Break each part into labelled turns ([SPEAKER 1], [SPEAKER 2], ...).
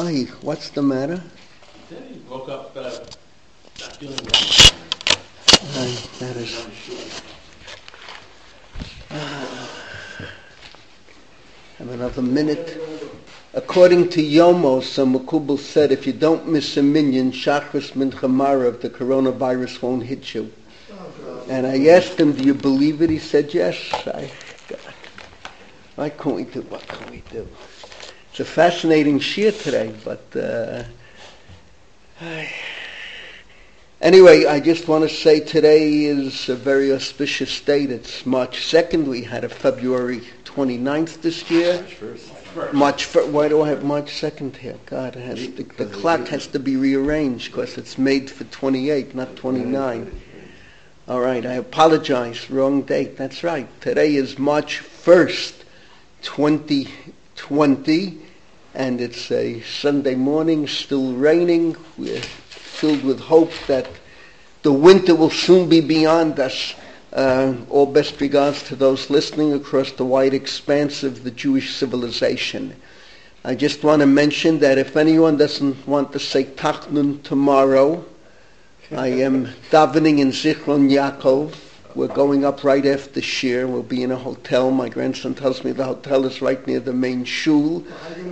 [SPEAKER 1] Ay, what's the matter?
[SPEAKER 2] Then he woke up not feeling well.
[SPEAKER 1] Ay, that is... Have another minute. According to Yomo, some Makubal said, if you don't miss a minyan, Shachris Mincha Marav, the coronavirus won't hit you. And I asked him, do you believe it? He said, yes. What can we do? It's a fascinating shir today, but anyway, I just want to say today is a very auspicious date. It's March 2nd. We had a February 29th this year. March 1st. Why do I have March 2nd here? God, the clock has to be rearranged because it's made for 28, not 29. All right, I apologize. Wrong date. That's right. Today is March 1st, 2020, and it's a Sunday morning, still raining. We're filled with hope that the winter will soon be beyond us. All best regards to those listening across the wide expanse of the Jewish civilization. I just want to mention that if anyone doesn't want to say Tachnun tomorrow, I am davening in Zichron Yaakov. We're going up right after Shir. We'll be in a hotel. My grandson tells me the hotel is right near the main shul.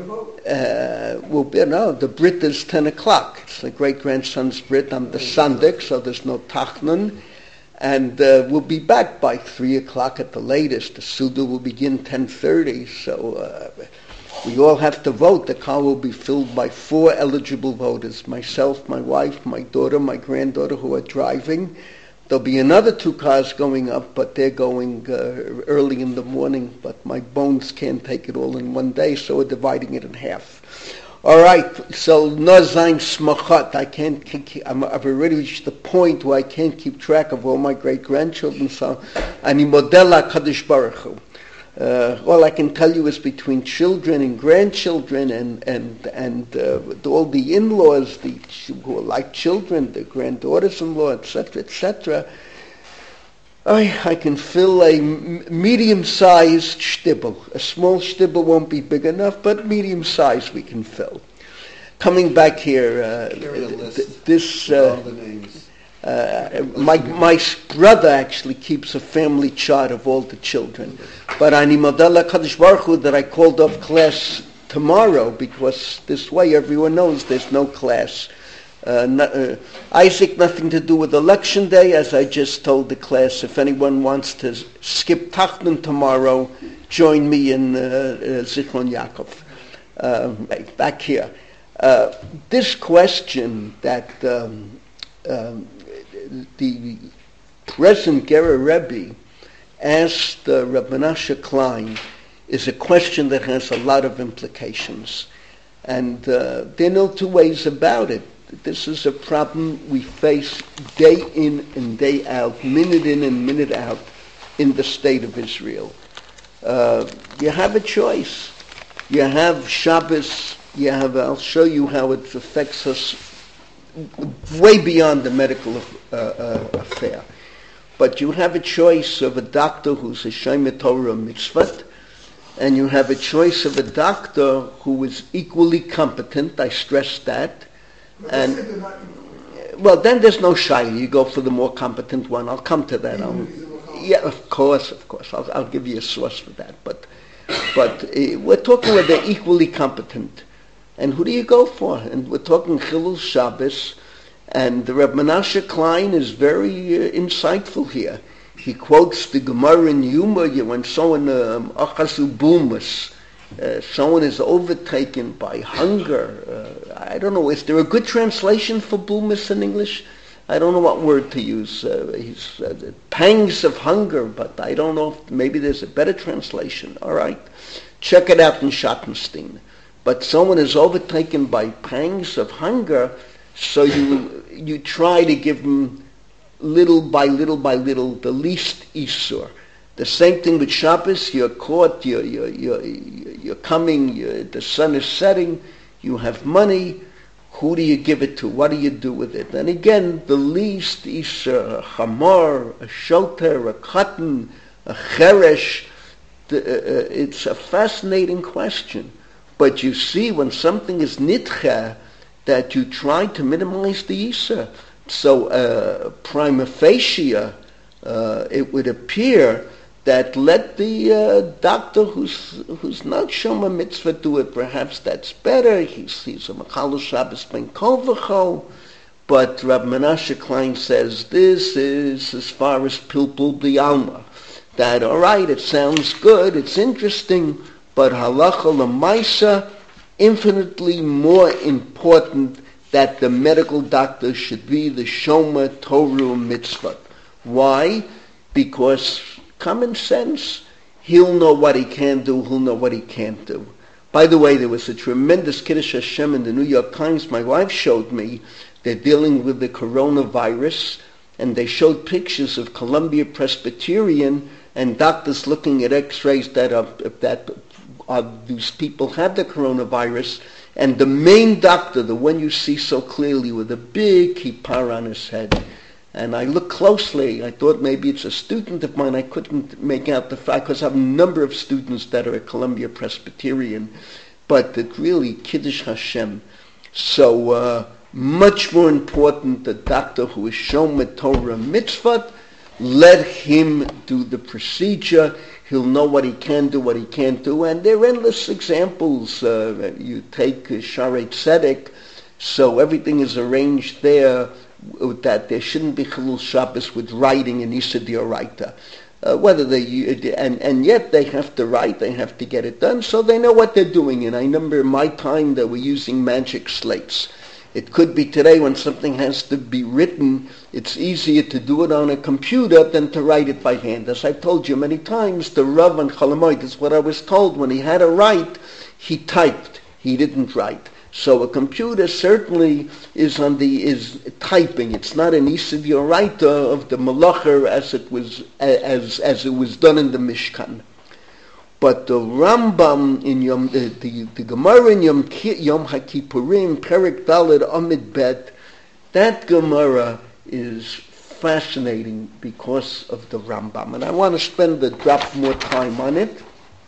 [SPEAKER 1] The Brit is 10 o'clock. It's the great-grandson's Brit. I'm the Sandik, so there's no Tachnun. And we'll be back by 3 o'clock at the latest. The Suda will begin 10:30, so we all have to vote. The car will be filled by 4 eligible voters, myself, my wife, my daughter, my granddaughter who are driving. There'll be another 2 cars going up, but they're going early in the morning, but my bones can't take it all in one day, so we're dividing it in half. All right, so Nozain Smachat, I've already reached the point where I can't keep track of all my great-grandchildren, so Ani Modela Kadosh Baruch Hu. All I can tell you is between children and grandchildren and all the in-laws who are like children, the granddaughters-in-law, etc., I can fill a medium-sized shtibel. A small shtibel won't be big enough, but medium-sized we can fill. Coming back here, my brother actually keeps a family chart of all the children. But Ani Modela Kadosh Baruch Hu that I called off class tomorrow because this way everyone knows there's no class. Isaac, nothing to do with election day, as I just told the class. If anyone wants to skip Tachnun tomorrow, join me in Zichron Yaakov. Back here. This question that the present Gerer Rebbe asked Rabbi Menashe Klein is a question that has a lot of implications. And there are no 2 ways about it. This is a problem we face day in and day out, minute in and minute out in the state of Israel. You have a choice. You have Shabbos. I'll show you how it affects us way beyond the medical affair. But you have a choice of a doctor who's a Shemet Torah mitzvot, and you have a choice of a doctor who is equally competent, I stress that. And then there's no shy. You go for the more competent one. I'll come to that. Of course. I'll give you a source for that. But we're talking where they're equally competent. And who do you go for? And we're talking Chilul Shabbos. And the Reb Menashe Klein is very insightful here. He quotes the Gemara in Yuma when someone achazu bumas. Someone is overtaken by hunger. I don't know. Is there a good translation for bulmus in English? I don't know what word to use. Pangs of hunger, but I don't know if maybe there's a better translation. All right. Check it out in Schottenstein. But someone is overtaken by pangs of hunger, so you try to give them little by little the least isur. The same thing with Shabbos. You're caught. You're coming. The sun is setting. You have money. Who do you give it to? What do you do with it? And again, the least is a chamor, a shoter, a cotton, a cheresh. It's a fascinating question. But you see, when something is nitche, that you try to minimize the Isa. So prima facie, it would appear that let the doctor who's not Shoma Mitzvah do it. Perhaps that's better. He's a Mechalel Shabbos ben Kol V'Chol. But Rabbi Menashe Klein says this is as far as Pilpul B'Alma. That, all right, it sounds good, it's interesting, but halacha l'maisa, infinitely more important that the medical doctor should be the Shoma Torah Mitzvah. Why? Because common sense, he'll know what he can do, he'll know what he can't do. By the way, there was a tremendous Kiddush Hashem in the New York Times. My wife showed me. They're dealing with the coronavirus, and they showed pictures of Columbia Presbyterian and doctors looking at x-rays that these people had the coronavirus, and the main doctor, the one you see so clearly with a big kippah on his head. And I looked closely. I thought maybe it's a student of mine. I couldn't make out the fact because I have a number of students that are at Columbia Presbyterian, but it really Kiddush Hashem. So much more important, the doctor who is Shoma Torah Mitzvah, let him do the procedure. He'll know what he can do, what he can't do, and there are endless examples. You take Sharei Tzedek, so everything is arranged there that there shouldn't be Chilul Shabbos with writing in Issa D'Oraita. Whether they and yet they have to write, they have to get it done, so they know what they're doing. And I remember in my time they were using magic slates. It could be today when something has to be written, it's easier to do it on a computer than to write it by hand. As I've told you many times, the Rav on Cholamoid is what I was told. When he had to write, he typed. He didn't write. So a computer certainly is typing. It's not an Issa D'Oraita of the Malacha as it was done in the Mishkan. But the Rambam in the Gemara in Yom HaKippurim, Perek Daled Amid Bet, that Gemara is fascinating because of the Rambam. And I want to spend a drop more time on it.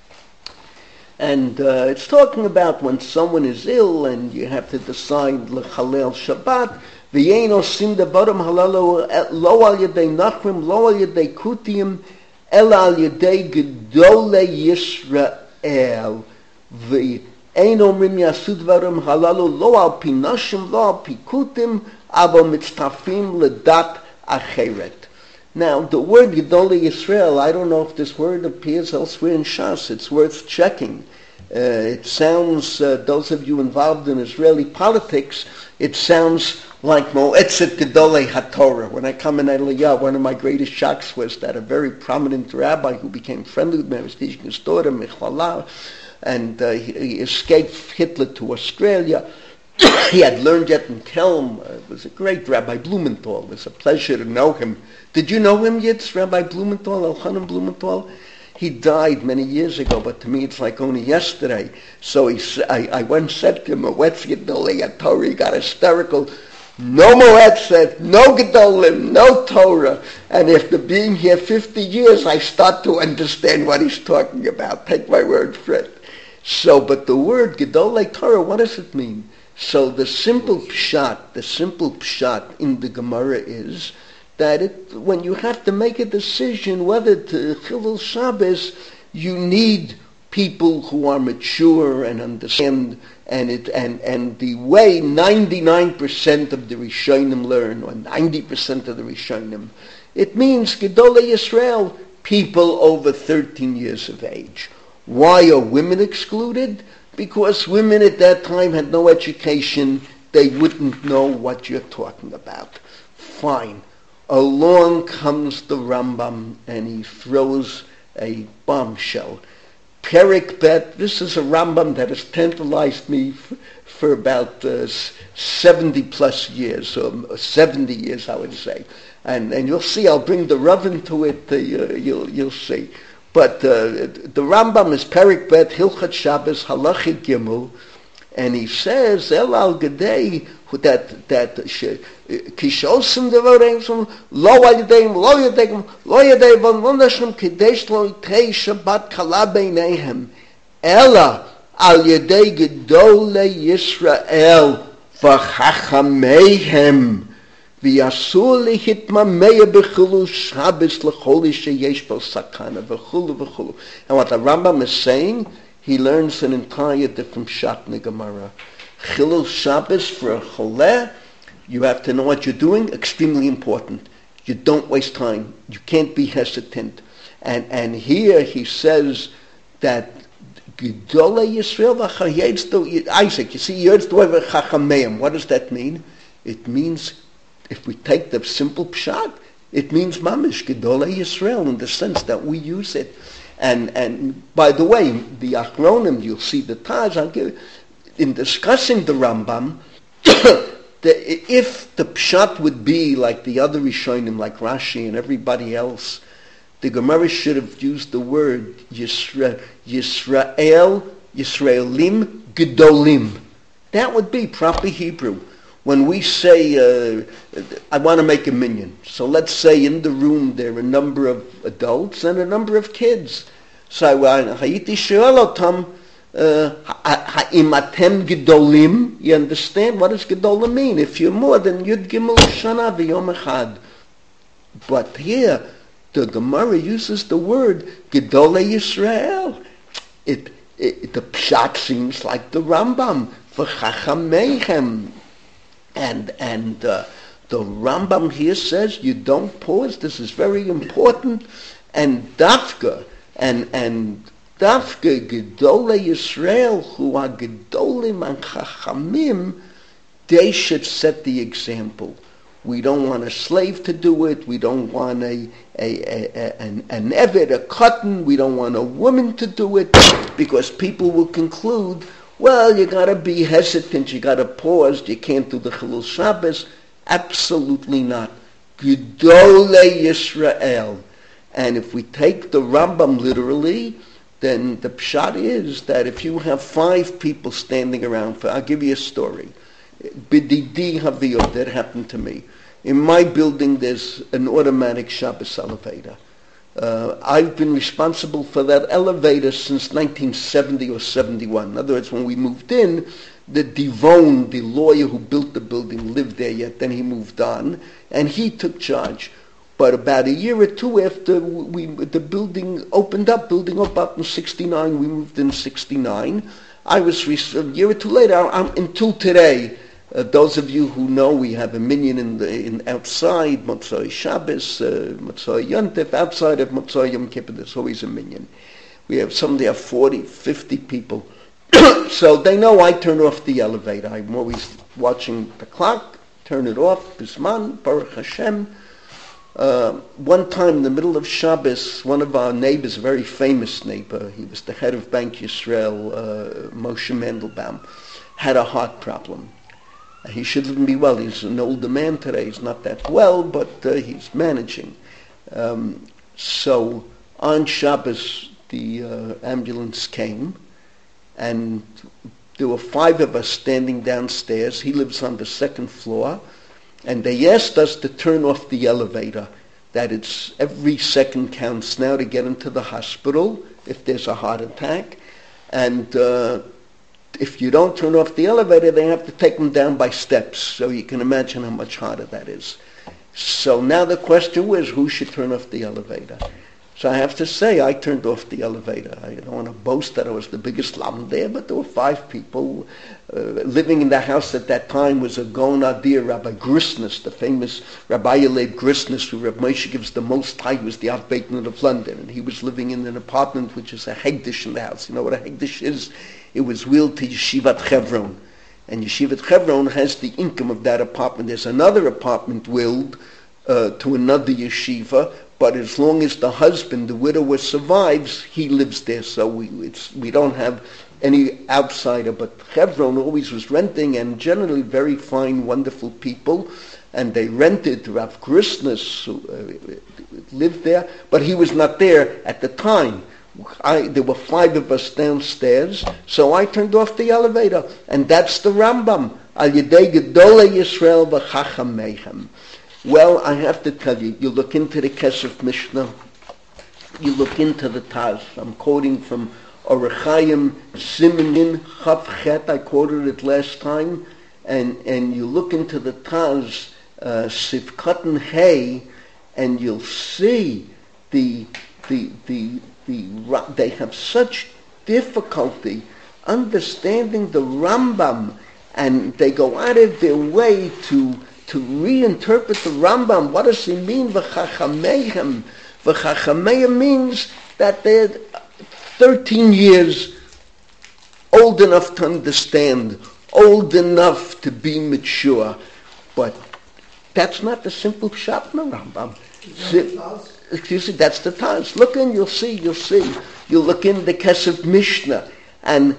[SPEAKER 1] And it's talking about when someone is ill and you have to decide L'Chalel Shabbat, V'yein osim devarim halalu lo al yedei nachrim, lo al yedei kutiyim, El al yedei gedolei Yisrael, v'ein omrim yasu dvarim halalu lo al pi nashim, lo al pi kutim, abo mitztafim ledat acheret. Now, the word Gedolei Yisrael, I don't know if this word appears elsewhere in Shas. It's worth checking. It sounds, those of you involved in Israeli politics, it sounds like Moetzet Gedolei HaTorah. When I come in Aliyah, one of my greatest shocks was that a very prominent rabbi who became friendly with me, I was teaching his daughter, Michlala, and he escaped Hitler to Australia. He had learned yet in Kelm. It was a great Rabbi Blumenthal. It was a pleasure to know him. Did you know him yet, Rabbi Blumenthal, Elchanan Blumenthal? He died many years ago, but to me it's like only yesterday. So I once said to him, Moetz Gedolei Torah. He got hysterical. No Moetzet, no Gedolim, no Torah. And after being here 50 years, I start to understand what he's talking about. Take my word for it. So, but the word Gedolei Torah, what does it mean? So the simple pshat in the Gemara is that when you have to make a decision whether to Chilul Shabbos, you need people who are mature and understand, and the way 99% of the Rishonim learn, or 90% of the Rishonim, it means Gedolei Yisrael, people over 13 years of age. Why are women excluded? Because women at that time had no education, they wouldn't know what you're talking about. Fine. Along comes the Rambam and he throws a bombshell. Perek Bet, this is a Rambam that has tantalized me for about 70 plus years, or 70 years I would say. And you'll see, I'll bring the Rav into it, you'll see. But the Rambam is Perek Bet, Hilchot Shabbos, Halacha Gimel, and he says, El al Gedei, that Kishosim Devarim, Lo al Yedeim, Lo Yedeim, Lo Yedeim, Lo Nashim, Kedesh Lo Tei Shabbat Kala Beinehem, Ela al yedei gedolei Yisrael v'chachameihem v'yasur lehitmameh b'chilul Shabbos l'chol sheyesh bo sakana v'chulu v'chulu. And what the Rambam is saying, he learns an entire different shot in the Gemara. Chilul Shabbos for a choleh, you have to know what you're doing, extremely important. You don't waste time. You can't be hesitant. And here he says that Gedolei Yisrael v'chayetz Isaac, you see, Yetz the word v'chachameim. What does that mean? It means, if we take the simple pshat, it means mamish, Gedolei Yisrael, in the sense that we use it. And by the way, the Achronim, you'll see the Taz, in discussing the Rambam, if the pshat would be like the other Rishonim, like Rashi and everybody else, the Gemara should have used the word Yisrael, Yisraelim, Gedolim. That would be proper Hebrew. When we say, I want to make a minyan, so let's say in the room there are a number of adults and a number of kids. So, Hayiti She'elotam, Ha'im atem Gedolim, you understand? What does Gedolim mean? If you're more than Yud Gimel Shana v'Yom Echad. But here, the Gemara uses the word Gedolei Yisrael. The pshat seems like the Rambam v'chachameihem, and the Rambam here says you don't pause. This is very important. And dafka Gedolei Yisrael who are Gedolim and Chachamim, they should set the example. We don't want a slave to do it. We don't want an eved, a cotton. We don't want a woman to do it, because people will conclude, well, you got to be hesitant. You got to pause. You can't do the Chilul Shabbos. Absolutely not. Gedolei Yisrael. And if we take the Rambam literally, then the pshat is that if you have 5 people standing around, I'll give you a story. B'didi haviyot, that happened to me. In my building, there's an automatic Shabbos elevator. I've been responsible for that elevator since 1970 or 71. In other words, when we moved in, the Divon, the lawyer who built the building, lived there yet. Then he moved on, and he took charge. But about a year or two after the building opened up, about in 69, we moved in 69. I was, a year or two later, until today, those of you who know, we have a minyan in outside Motzoi Shabbos, Motzoi Yontef, outside of Motzoi Yom Kippur, there's always a minyan. We have some there 40, 50 people. So they know I turn off the elevator. I'm always watching the clock, turn it off, Bisman, Baruch Hashem. One time in the middle of Shabbos, one of our neighbors, a very famous neighbor, he was the head of Bank Yisrael, Moshe Mandelbaum, had a heart problem. He shouldn't be well. He's an older man today. He's not that well, but he's managing. So on Shabbos, the ambulance came, and there were 5 of us standing downstairs. He lives on the 2nd floor, and they asked us to turn off the elevator, that it's every second counts now to get into the hospital if there's a heart attack. And if you don't turn off the elevator, they have to take them down by steps. So you can imagine how much harder that is. So now the question was, who should turn off the elevator? So I have to say, I turned off the elevator. I don't want to boast that I was the biggest lam there, but there were 5 people. Living in the house at that time was a Gaon Adir, Rabbi Grisnus, the famous Rabbi Yalev Grisnus, who Rabbi Moshe gives the most high, was the Archbeitan of London. And he was living in an apartment which is a Hegdish in the house. You know what a Hegdish is? It was willed to Yeshivat Chevron. And Yeshivat Chevron has the income of that apartment. There's another apartment willed to another yeshiva, but as long as the husband, the widower, survives, he lives there. So we don't have any outsider. But Chevron always was renting, and generally very fine, wonderful people. And they rented. Rav Grisnus lived there, but he was not there at the time. There were 5 of us downstairs, so I turned off the elevator. And that's the Rambam. Al Yedei Gedolei Yisrael v'chachameihem. Well, I have to tell you, you look into the Kesef Mishnah, you look into the Taz. I'm quoting from or Rechaim Simenin Chavchet, I quoted it last time, and you look into the Taz, Sivkatan Hay, and you'll see they have such difficulty understanding the Rambam, and they go out of their way to reinterpret the Rambam. What does he mean? V'chachameim. V'chachameim means that they're 13 years old enough to understand, old enough to be mature. But that's not the simple pshat in the Rambam. Excuse me, that's the Taz. Look in, you'll see. You look in the Kesef Mishnah, and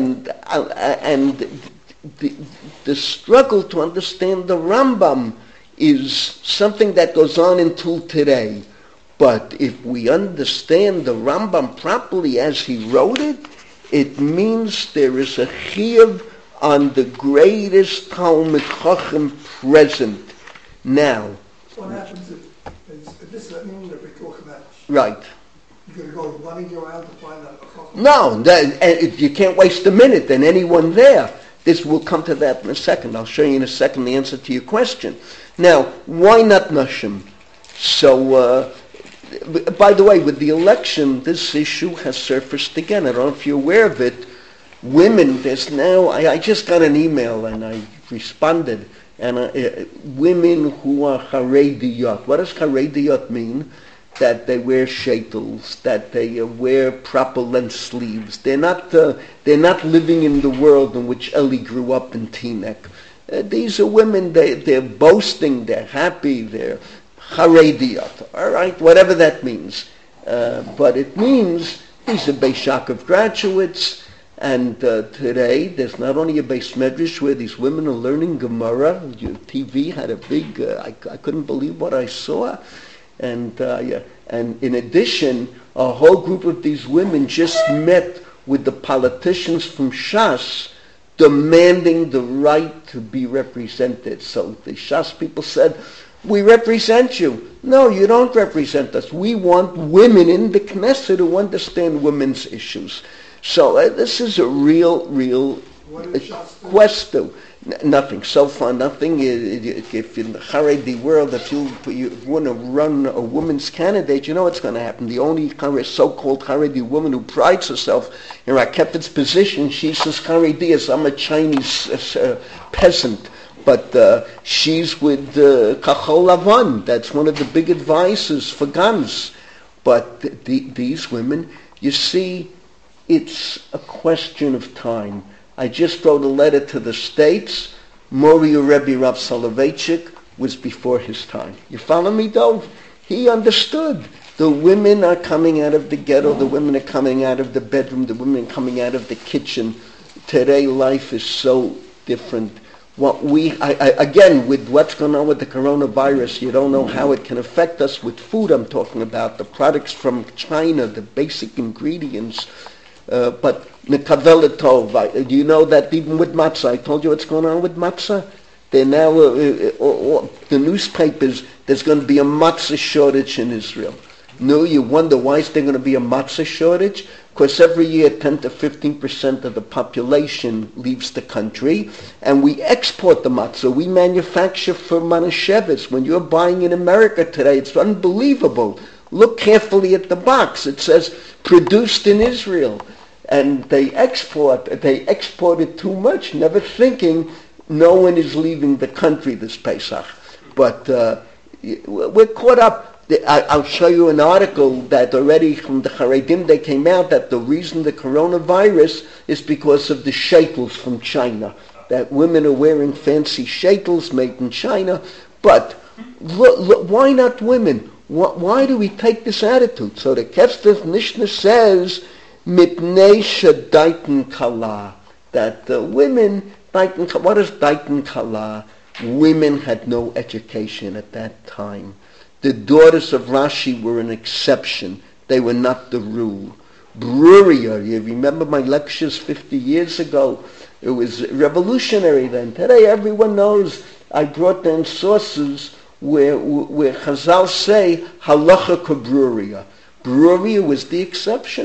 [SPEAKER 1] the struggle to understand the Rambam is something that goes on until today. But if we understand the Rambam properly as he wrote it, it means there is a chiyuv on the greatest Talmid Chacham present. Now,
[SPEAKER 3] what happens if this is meaning that we talk about?
[SPEAKER 1] Right.
[SPEAKER 3] You're going to go running around to find out a Chacham?
[SPEAKER 1] No, you can't waste a minute. And anyone there. We'll come to that in a second. I'll show you in a second the answer to your question. Now, why not Nashim? So, by the way, with the election, this issue has surfaced again. I don't know if you're aware of it. Women, there's now, I just got an email and I responded. And women who are Harediyot. What does Harediyot mean? That they wear shaitels, that they wear proper length sleeves. They're not living in the world in which Eli grew up in Teaneck. These are women, they're boasting, they're happy, they're Harediyot. All right, whatever that means. But it means these are Beis Yaakov graduates, and today there's not only a Beis Medrash where these women are learning Gemara. Your TV had a big, I couldn't believe what I saw. And in addition, a whole group of these women just met with the politicians from Shas demanding the right to be represented. So the Shas people said, we represent you. No, you don't represent us. We want women in the Knesset who understand women's issues. So this is a real quest to. Nothing. So far, nothing. If in the Haredi world, if you want to run a woman's candidate, you know what's going to happen. The only so-called Haredi woman who prides herself in Rakepet's position, she says, Haredi is, I'm a Chinese peasant. But she's with Kachol Lavan. That's one of the big advisors for guns. But these women, you see, it's a question of time. I just wrote a letter to the States. Moriya Rebbe Rav Soloveitchik was before his time. You follow me, Dov? He understood. The women are coming out of the ghetto. The women are coming out of the bedroom. The women are coming out of the kitchen. Today, life is so different. Again, with what's going on with the coronavirus, you don't know how it can affect us. With food, I'm talking about the products from China, the basic ingredients. But Mekavela Tov, do you know that even with matzah, I told you what's going on with matzah? They're now, the newspapers, there's going to be a matzah shortage in Israel. No, you wonder why is there going to be a matzah shortage? Because every year 10 to 15% of the population leaves the country, and we export the matzah. We manufacture for Manischewitz. When you're buying in America today, it's unbelievable. Look carefully at the box. It says, produced in Israel. And they exported too much, never thinking no one is leaving the country this Pesach. But we're caught up. I'll show you an article that already from the Haredim, they came out that the reason the coronavirus is because of the shaitels from China. That women are wearing fancy shaitels made in China. But look, why not women? Why do we take this attitude? So the Kesef Mishnah says, Mipnei Shadaiten Kala, that women, what is Daiten Kala? Women had no education at that time. The daughters of Rashi were an exception. They were not the rule. Bruria, you remember my lectures 50 years ago? It was revolutionary then. Today everyone knows I brought down sources where Chazal say, Halacha Kabruria. Bruria was the exception.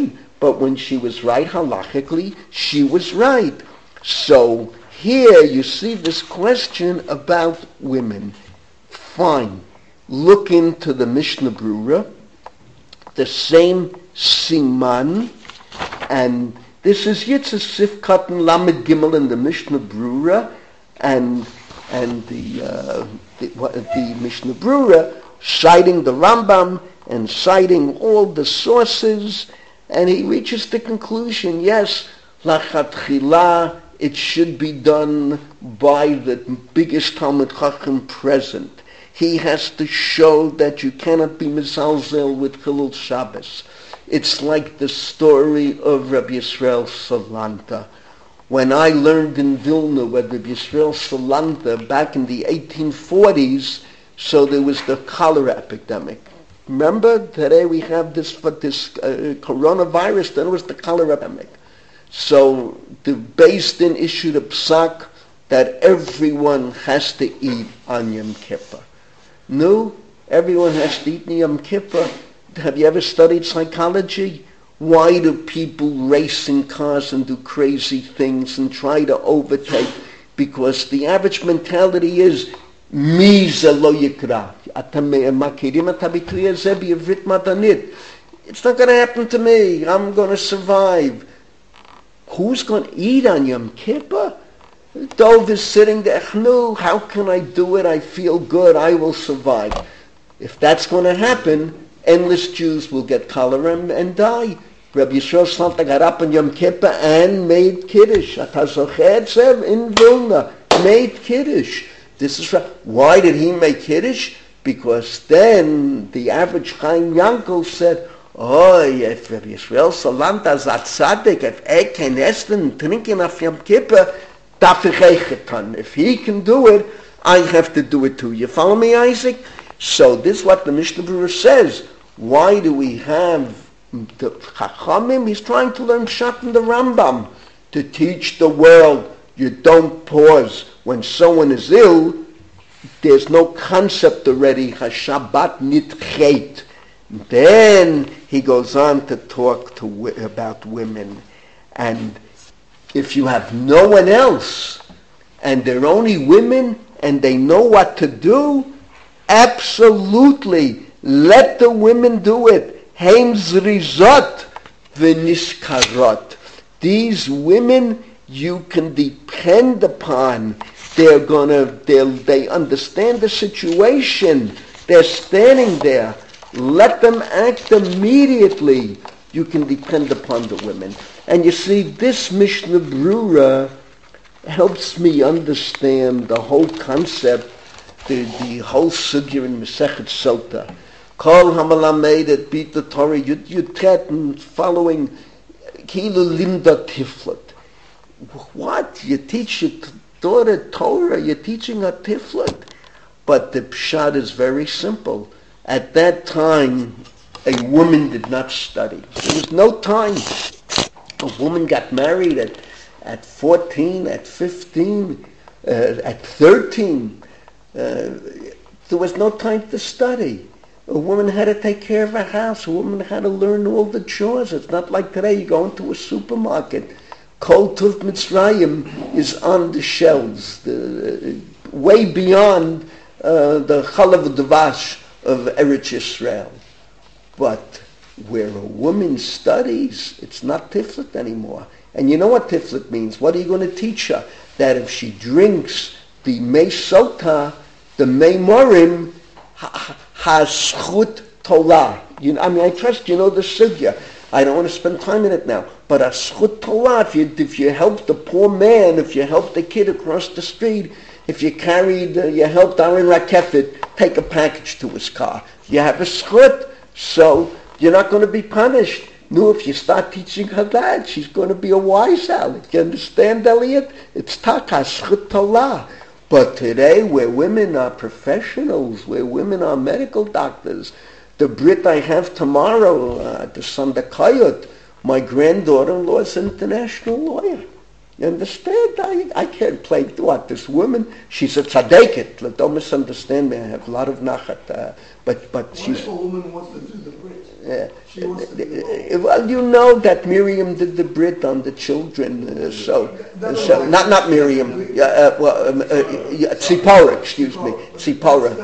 [SPEAKER 1] but when she was right halachically, she was right. So here you see this question about women. Fine. Look into the Mishnah Brura, the same siman, and this is Yitzhak Sif Katan Lamed Gimel in the Mishnah Brura, and the Mishnah Brura citing the Rambam and citing all the sources, and he reaches the conclusion, yes, lachatchila, it should be done by the biggest Talmid Chacham present. He has to show that you cannot be mizalzel with Chilul Shabbos. It's like the story of Rabbi Yisrael Salanta. When I learned in Vilna with Rabbi Yisrael Salanta back in the 1840s, so there was the cholera epidemic. Remember, today we have this coronavirus, then it was the cholera epidemic. So the Beis Din issued a psak that everyone has to eat on Yom Kippur. No, everyone has to eat on Yom Kippur. Have you ever studied psychology? Why do people race in cars and do crazy things and try to overtake? Because the average mentality is, Mi ze lo yikra. It's not going to happen to me. I'm going to survive. Who's going to eat on Yom Kippur? Dov is sitting there, no, how can I do it? I feel good, I will survive. If that's going to happen, endless Jews will get cholera and die. Rabbi Yisrael Salanta got up on Yom Kippur and made Kiddush. In Vilna, made Kiddush. This is right. Why did he make Kiddush? Because then the average Chaim Yankel said, oh, if Rabbi Yisrael Salanta is a tzaddik, if can essen, drinking of Yom Kippur, if he can do it, I have to do it too. You follow me, Isaac? So this is what the Mishnah Brura says. Why do we have the Chachamim? He's trying to learn Pshat in the Rambam to teach the world. You don't pause. When someone is ill, there's no concept already. HaShabbat nitchet. Then he goes on to talk about women. And if you have no one else, and they're only women, and they know what to do, absolutely, let the women do it. Heim zrizot v'niskarot. These women you can depend upon. They understand the situation. They're standing there. Let them act immediately. You can depend upon the women. And you see, this Mishnah Brura helps me understand the whole concept, the whole sugya in Masechet Sota. Kol hamalamed et bit the Torah Yud and following Kilu Limda Tiflot. What? You teach your daughter Torah, you're teaching her Tiflot. But the pshat is very simple. At that time, a woman did not study. There was no time. A woman got married at 14, at 15, at 13. There was no time to study. A woman had to take care of her house. A woman had to learn all the chores. It's not like today you go into a supermarket. Kol Tuf Mitzrayim is on the shelves, way beyond the Chalav Dvash of Eretz Yisrael. But where a woman studies, it's not tiflet anymore. And you know what tiflet means. What are you going to teach her? That if she drinks the mei sota, the mei morim, has schut tolah. I trust you know the sugya. I don't want to spend time in it now. But a schut tolah, if you help the poor man, if you help the kid across the street, if you carried, you helped Aaron Rakefet take a package to his car, you have a schut. So you're not going to be punished. No, if you start teaching her that, she's going to be a wise Alex. You understand, Elliot? It's takas chutala. But today, where women are professionals, where women are medical doctors, the Brit I have tomorrow, the Sandakayot, my granddaughter-in-law is an international lawyer. You understand? I can't play what this woman. She's a tzaddiket. Don't misunderstand me. I have a lot of nachat, but
[SPEAKER 3] What
[SPEAKER 1] she's.
[SPEAKER 3] if a woman wants to do the Brit? She wants to do the
[SPEAKER 1] Well, you know that Miriam did the Brit on the children, not Miriam. Tzipora, excuse me, Tzipora.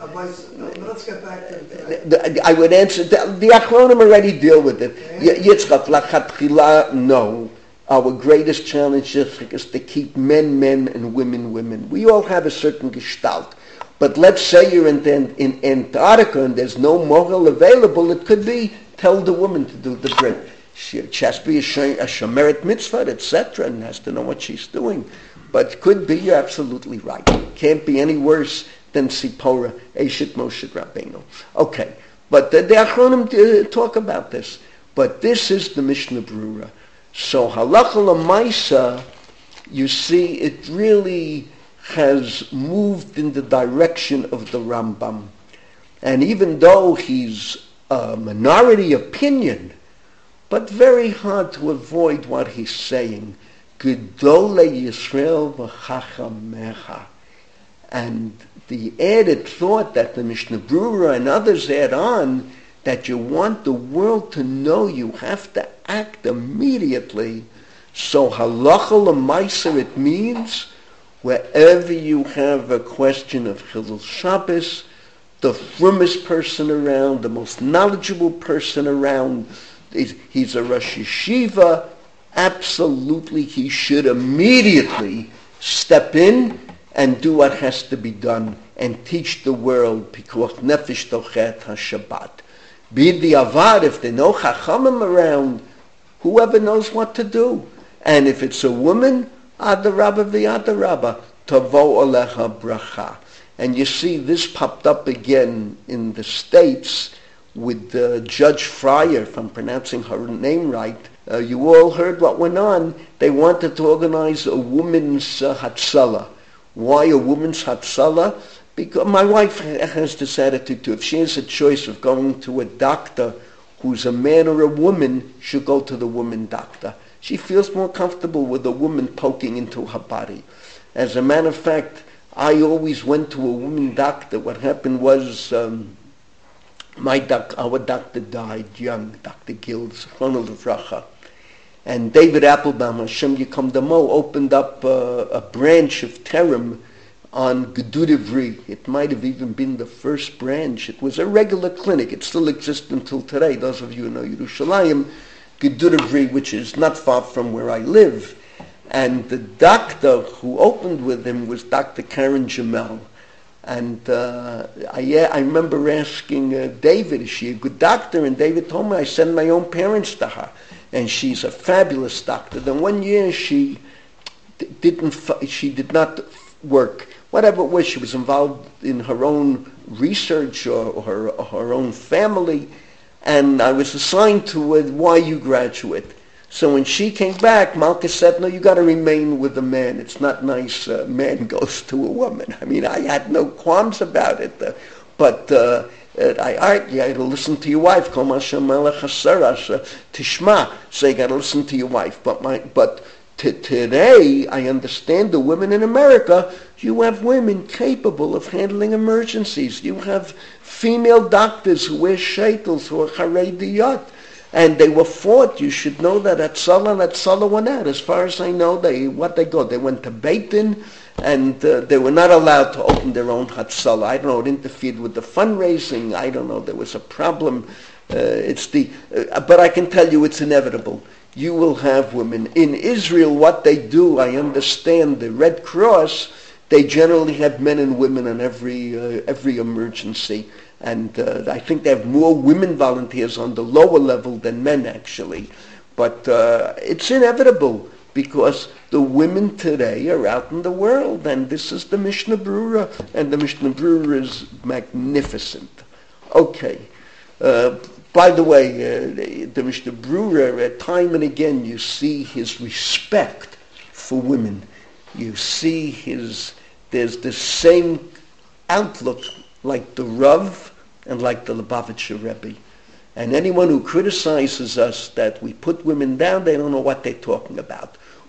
[SPEAKER 3] Let's get back to
[SPEAKER 1] I would answer. The Achronim already deal with it. Yitzchak lachatchila, no. Our greatest challenge is to keep men, and women. We all have a certain gestalt. But let's say you're in Antarctica and there's no mohel available, it could be tell the woman to do the Brit. She has to be a shomeret mitzvah, etc., and has to know what she's doing. But it could be, you're absolutely right. Can't be any worse than Sipora, Eshet Moshe Rabbeinu. Okay, but the Achronim talk about this. But this is the Mishnah Brura. So halacha l'maisa, you see, it really has moved in the direction of the Rambam. And even though he's a minority opinion, but very hard to avoid what he's saying, Gedolei Yisrael v'chachamecha. And the added thought that the Mishnah Brura and others add on, that you want the world to know you have to act immediately. So halacha l'maisa, it means wherever you have a question of Chilul Shabbos, the frummest person around, the most knowledgeable person around, he's a Rosh Yeshiva, absolutely he should immediately step in and do what has to be done and teach the world Pikuach Nefesh Tochet HaShabbat. B'di Avad, if there are no Chachamim around, whoever knows what to do. And if it's a woman, Adarabba v'Adarabba, Tavo Olecha Bracha. And you see this popped up again in the States with Judge Fryer, if I'm pronouncing her name right. You all heard what went on. They wanted to organize a women's Hatzalah. Why a women's Hatzalah? Because my wife has this attitude too. If she has a choice of going to a doctor who's a man or a woman, she'll go to the woman doctor. She feels more comfortable with a woman poking into her body. As a matter of fact, I always went to a woman doctor. What happened was our doctor died young, Dr. Gills, Chrono Levracha. And David Applebaum, Hashem Yikom Damo, opened up a branch of Terem on Gedudivri. It might have even been the first branch. It was a regular clinic. It still exists until today. Those of you who know Yerushalayim, Gedudivri, which is not far from where I live. And the doctor who opened with him was Dr. Karen Jamel. And I remember asking David, is she a good doctor? And David told me, I send my own parents to her. And she's a fabulous doctor. Then one year she did not work. Whatever it was, she was involved in her own research or her own family. And I was assigned to a YU graduate. So when she came back, Malka said, no, you got to remain with a man. It's not nice a man goes to a woman. I mean, I had no qualms about it. But you had to listen to your wife. Tishma. So you got to listen to your wife. But today, I understand the women in America, you have women capable of handling emergencies. You have female doctors who wear shaitels, who are chareidiyot. And they were fought. You should know that at Salah went out. As far as I know, they went to Beit Din, and they were not allowed to open their own Hatzalah. I don't know, it interfered with the fundraising. I don't know, there was a problem. But I can tell you it's inevitable. You will have women. In Israel, what they do, I understand, the Red Cross, they generally have men and women in every emergency. And I think they have more women volunteers on the lower level than men, actually. But it's inevitable because the women today are out in the world. And this is the Mishnah Brura. And the Mishnah Brura is magnificent. Okay. By the way, the Mishnah Brura, time and again, you see his respect for women. You see there's the same outlook like the Rav and like the Lubavitcher Rebbe. And anyone who criticizes us that we put women down, they don't know what they're talking about.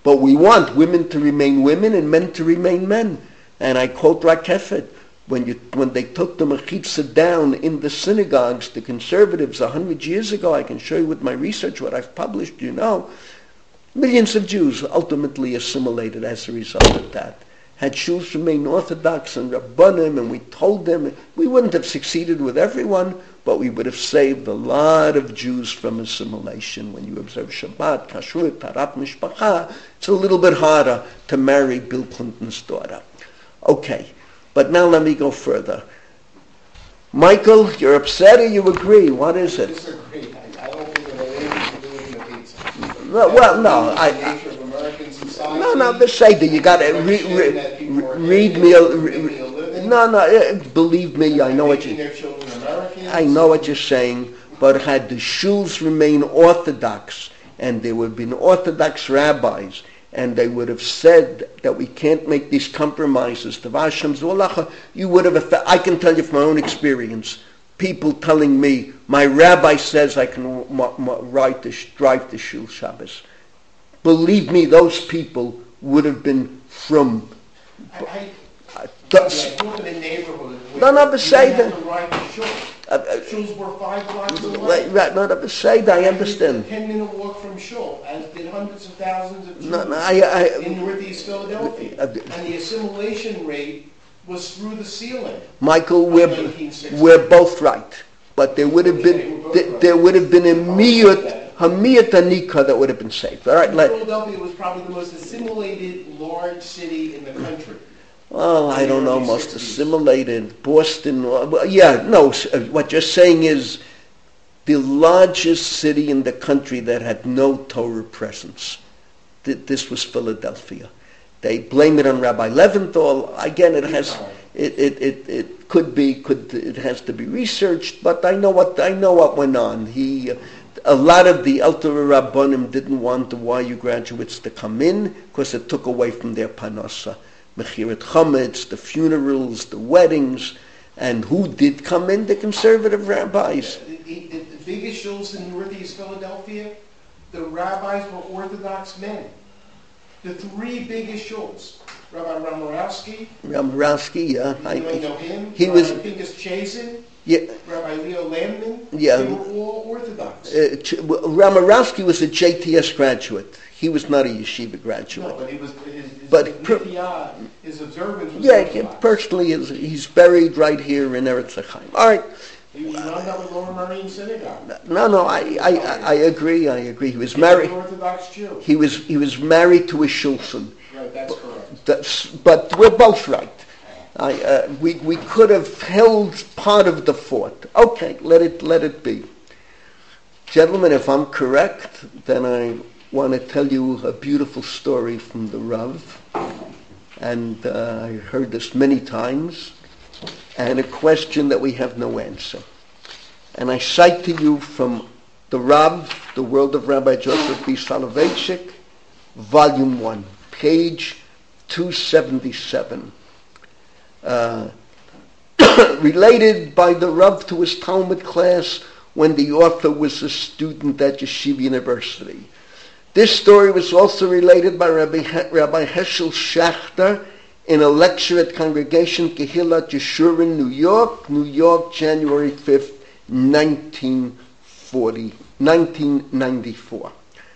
[SPEAKER 1] But we want women to remain women and men to remain men. And I quote Rakefet, when they took the mechitza down in the synagogues, the conservatives 100 years ago, I can show you with my research what I've published, millions of Jews ultimately assimilated as a result of that. Had Jews remained Orthodox and Rabbanim, and we told them, we wouldn't have succeeded with everyone, but we would have saved a lot of Jews from assimilation. When you observe Shabbat, Kashrut, Tarat Mishpacha, it's a little bit harder to marry Bill Clinton's daughter. Okay, but now let me go further. Michael, you're upset or you agree? What is it?
[SPEAKER 4] I disagree. I don't think it has anything to do with the pizza.
[SPEAKER 1] No, well, no.
[SPEAKER 4] The nature of American society.
[SPEAKER 1] No, the Seder, you got to read me. No, believe me, I know what you're saying. But had the shuls remained Orthodox, and there would have been Orthodox rabbis, and they would have said that we can't make these compromises, you would have, I can tell you from my own experience, people telling me, my rabbi says I can drive the shul Shabbos. Believe me, those people would have been from...
[SPEAKER 4] I grew up in a neighborhood where
[SPEAKER 1] but say that.
[SPEAKER 4] Shuls were 5 blocks away.
[SPEAKER 1] Right, but say that, I understand.
[SPEAKER 4] 10-minute walk from shul, as did hundreds of thousands of Jews in Northeast Philadelphia. And the assimilation rate was through the ceiling.
[SPEAKER 1] Michael, we're both right. But there would have been a miyut anika that would have been saved. All right,
[SPEAKER 4] Philadelphia was probably the most assimilated large city in the country.
[SPEAKER 1] Well, I don't know, most assimilated. Boston, what you're saying is the largest city in the country that had no Torah presence. This was Philadelphia. They blame it on Rabbi Leventhal. Again, it has to be researched, but I know what went on. A lot of the Alter Rabbanim didn't want the YU graduates to come in because it took away from their parnasa. Mechirat Chametz, the funerals, the weddings, and who did come in? The conservative rabbis.
[SPEAKER 4] The biggest shuls in Northeast Philadelphia, the rabbis were Orthodox men. The 3 biggest shuls, Rabbi Ramorowski,
[SPEAKER 1] yeah.
[SPEAKER 4] I know him.
[SPEAKER 1] He was
[SPEAKER 4] Pinkus Chazen,
[SPEAKER 1] yeah.
[SPEAKER 4] Rabbi Leo Landman.
[SPEAKER 1] Yeah.
[SPEAKER 4] They were all Orthodox.
[SPEAKER 1] Ramorowski was a JTS graduate. He was not a yeshiva graduate.
[SPEAKER 4] No, but he was. His observance was.
[SPEAKER 1] Yeah, personally, he's buried right here in Eretz Chaim. All right.
[SPEAKER 4] He wound up with Lower Marine Synagogue.
[SPEAKER 1] No, I agree. He was married.
[SPEAKER 4] He was an Orthodox Jew.
[SPEAKER 1] He was married to a shulson.
[SPEAKER 4] Right, that's correct.
[SPEAKER 1] But we're both right. We could have held part of the fort. Okay, let it be. Gentlemen, if I'm correct, then I want to tell you a beautiful story from the Rav. And I heard this many times. And a question that we have no answer. And I cite to you from the Rav, The World of Rabbi Joseph B. Soloveitchik, Volume 1, page 277. Related by the Rav to his Talmud class when the author was a student at Yeshiva University. This story was also related by Rabbi Heschel Schachter in a lecture at Congregation Kehillat Yeshurun, New York, January 5th, 1994.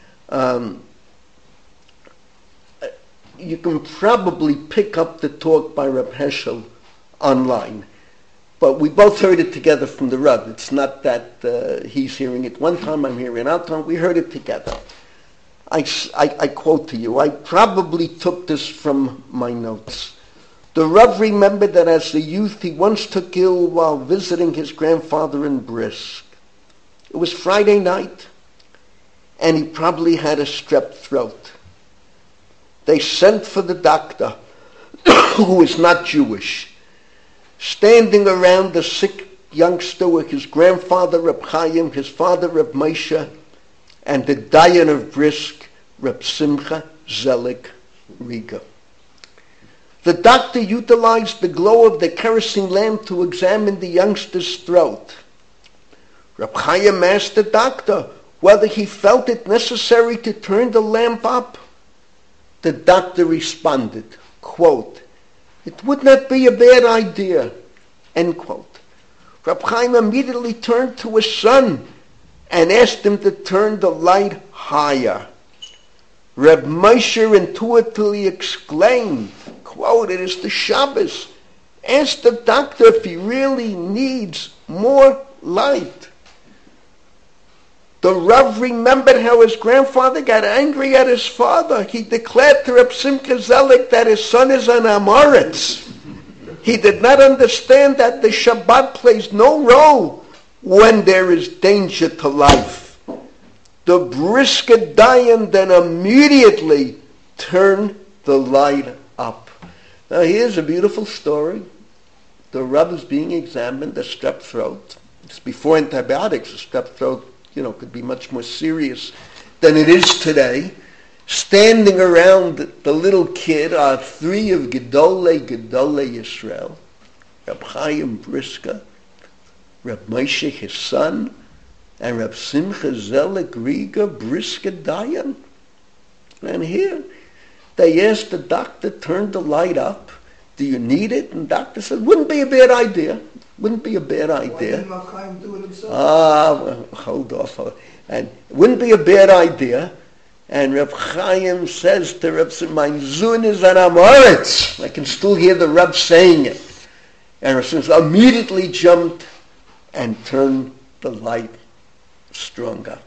[SPEAKER 1] You can probably pick up the talk by Reb Heschel online, but we both heard it together from the Rav. It's not that he's hearing it one time, I'm hearing it another time. We heard it together. I quote to you, I probably took this from my notes. The Rav remembered that as a youth he once took ill while visiting his grandfather in Brisk. It was Friday night, and he probably had a strep throat. They sent for the doctor, who was not Jewish. Standing around the sick youngster were his grandfather Reb Chaim, his father Reb Moshe, and the Dayan of Brisk, Reb Simcha Zelig Riga. The doctor utilized the glow of the kerosene lamp to examine the youngster's throat. Reb Chaim asked the doctor whether he felt it necessary to turn the lamp up. the doctor responded, quote, "It would not be a bad idea," end quote. Reb Chaim immediately turned to his son and asked him to turn the light higher. Reb Moshe intuitively exclaimed, quote, "It is the Shabbos. Ask the doctor if he really needs more light." The Rav remembered how his grandfather got angry at his father. He declared to Reb Simcha Zelig that his son is an Amoritz. He did not understand that the Shabbat plays no role when there is danger to life. The Brisker Dayan then immediately turned the light up. Now here's a beautiful story. The Rav is being examined, a strep throat. It's before antibiotics. A strep throat, could be much more serious than it is today. Standing around the little kid are three of Gedolei Yisrael, Reb Chaim Brisker, Reb Moshe, his son, and Reb Simcha Zelig Riga Brisker Dayan. And here, they asked the doctor, turn the light up. Do you need it? And the doctor said, wouldn't be a bad idea. Wouldn't be a bad idea.
[SPEAKER 3] Why didn't Reb Chaim do it himself?
[SPEAKER 1] Hold off. And it wouldn't be a bad idea. And Reb Chaim says to Reb Simcha, "Mein Zun is an Amoritz." I can still hear the Reb saying it. And Reb Simcha immediately jumped and turned the light stronger.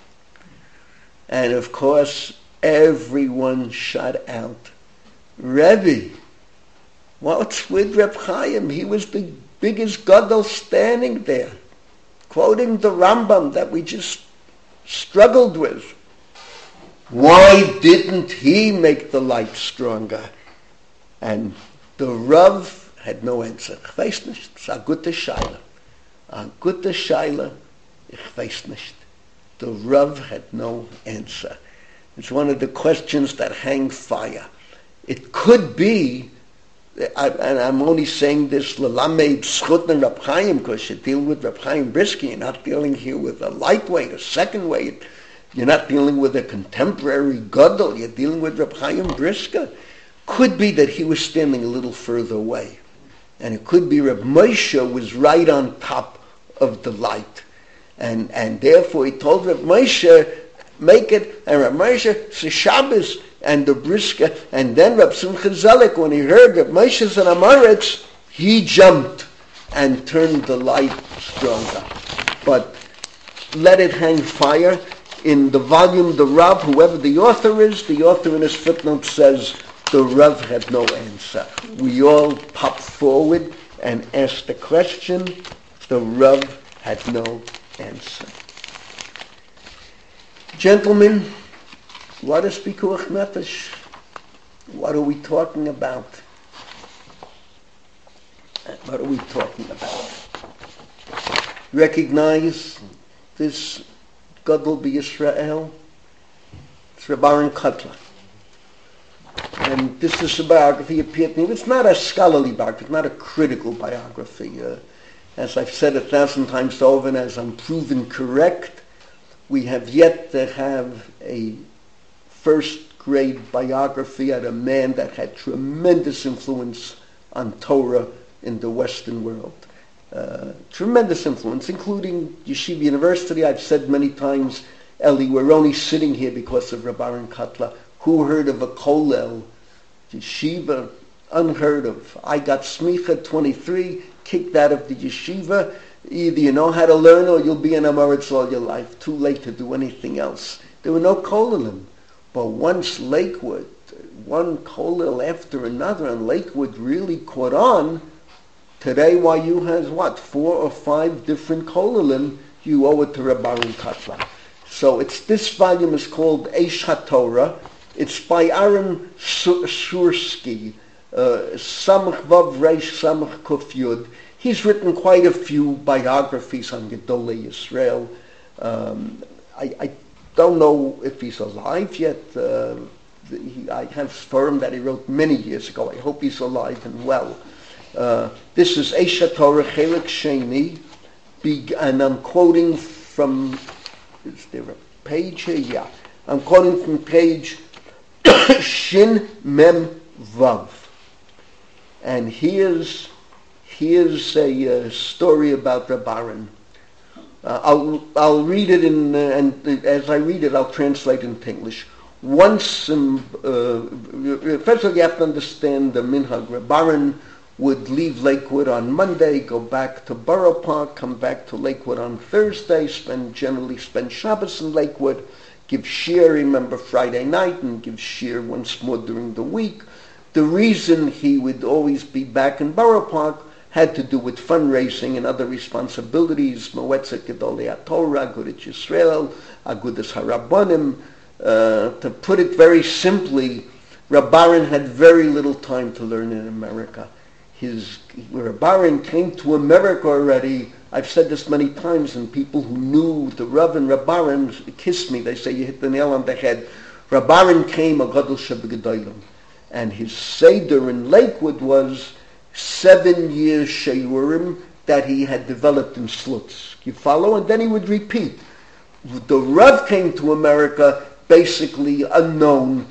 [SPEAKER 1] And of course, everyone shut out. "Rebbe, what's with Reb Chaim? He was the biggest gadol standing there, quoting the Rambam that we just struggled with. Why didn't he make the light stronger?" And the Rav had no answer. Ich weiß nicht. It's a gute Shaila. A gute Shaila. Ich weiß nicht. The Rav had no answer. It's one of the questions that hang fire. It could be, and I'm only saying this l'lamed zchut and Reb Chaim, because you deal with Reb Chaim Brisker. You're not dealing here with a lightweight, a second weight. You're not dealing with a contemporary gadol. You're dealing with Reb Chaim Brisker. Could be that he was standing a little further away. And it could be Reb Moshe was right on top of the light. And therefore he told Reb Moshe, make it, and Reb Moshe, it's Shabbos, and the Brisker, and then Reb Simcha Zelig, when he heard Reb Moshe's an Amoritz, he jumped and turned the light stronger. But let it hang fire. In the volume, the Rav, whoever the author is, the author in his footnote says the Rav had no answer. We all popped forward and asked the question. The Rav had no answer. Gentlemen, what is Pikuach Nefesh? What are we talking about? What are we talking about? Recognize this Gadol B'Yisrael. It's Reb Aaron Kotler. And this is a biography of Piet Neal. It's not a scholarly biography, it's not a critical biography. As I've said 1,000 times over, and as I'm proven correct, we have yet to have a first-grade biography at a man that had tremendous influence on Torah in the Western world. Tremendous influence, including Yeshiva University. I've said many times, Eli, we're only sitting here because of Reb Aaron Kotler. Who heard of a kollel? Yeshiva, unheard of. I got smicha at 23, kicked out of the yeshiva. Either you know how to learn or you'll be an Amoritz all your life. Too late to do anything else. There were no kollelim. But once Lakewood, one kollel after another, and Lakewood really caught on, today YU has 4 or 5 different kollelim. You owe it to Reb Aaron Kotler. So this volume is called Eish HaTorah. It's by Aaron Sursky, Samach Vav Reish Samach Kuf Yud. He's written quite a few biographies on Gedolei Yisrael. I don't know if he's alive yet. I have sperm that he wrote many years ago. I hope he's alive and well. This is Eish HaTorah Chelik Sheni, and I'm quoting from, is there a page here? Yeah. I'm quoting from page Shin Mem Vav. And here's a story about Reb Aaron. I'll read it and as I read it, I'll translate into English. Once, first of all, you have to understand the minhag. Reb Aaron would leave Lakewood on Monday, go back to Borough Park, come back to Lakewood on Thursday, generally spend Shabbos in Lakewood, give shir, remember Friday night, and give shir once more during the week. The reason he would always be back in Borough Park had to do with fundraising and other responsibilities, Moetzet Gedolei HaTorah, Agudat Yisrael, Agudas HaRabbanim. To put it very simply, Reb Aaron had very little time to learn in America. Reb Aaron came to America already. I've said this many times, and people who knew the Rav and Reb Aaron kiss me. They say, you hit the nail on the head. Reb Aaron came a Gadol Sheb'Gedolim, and his Seder in Lakewood was 7 years Sheyurim that he had developed in Slutz. You follow? And then he would repeat. The Rav came to America basically unknown,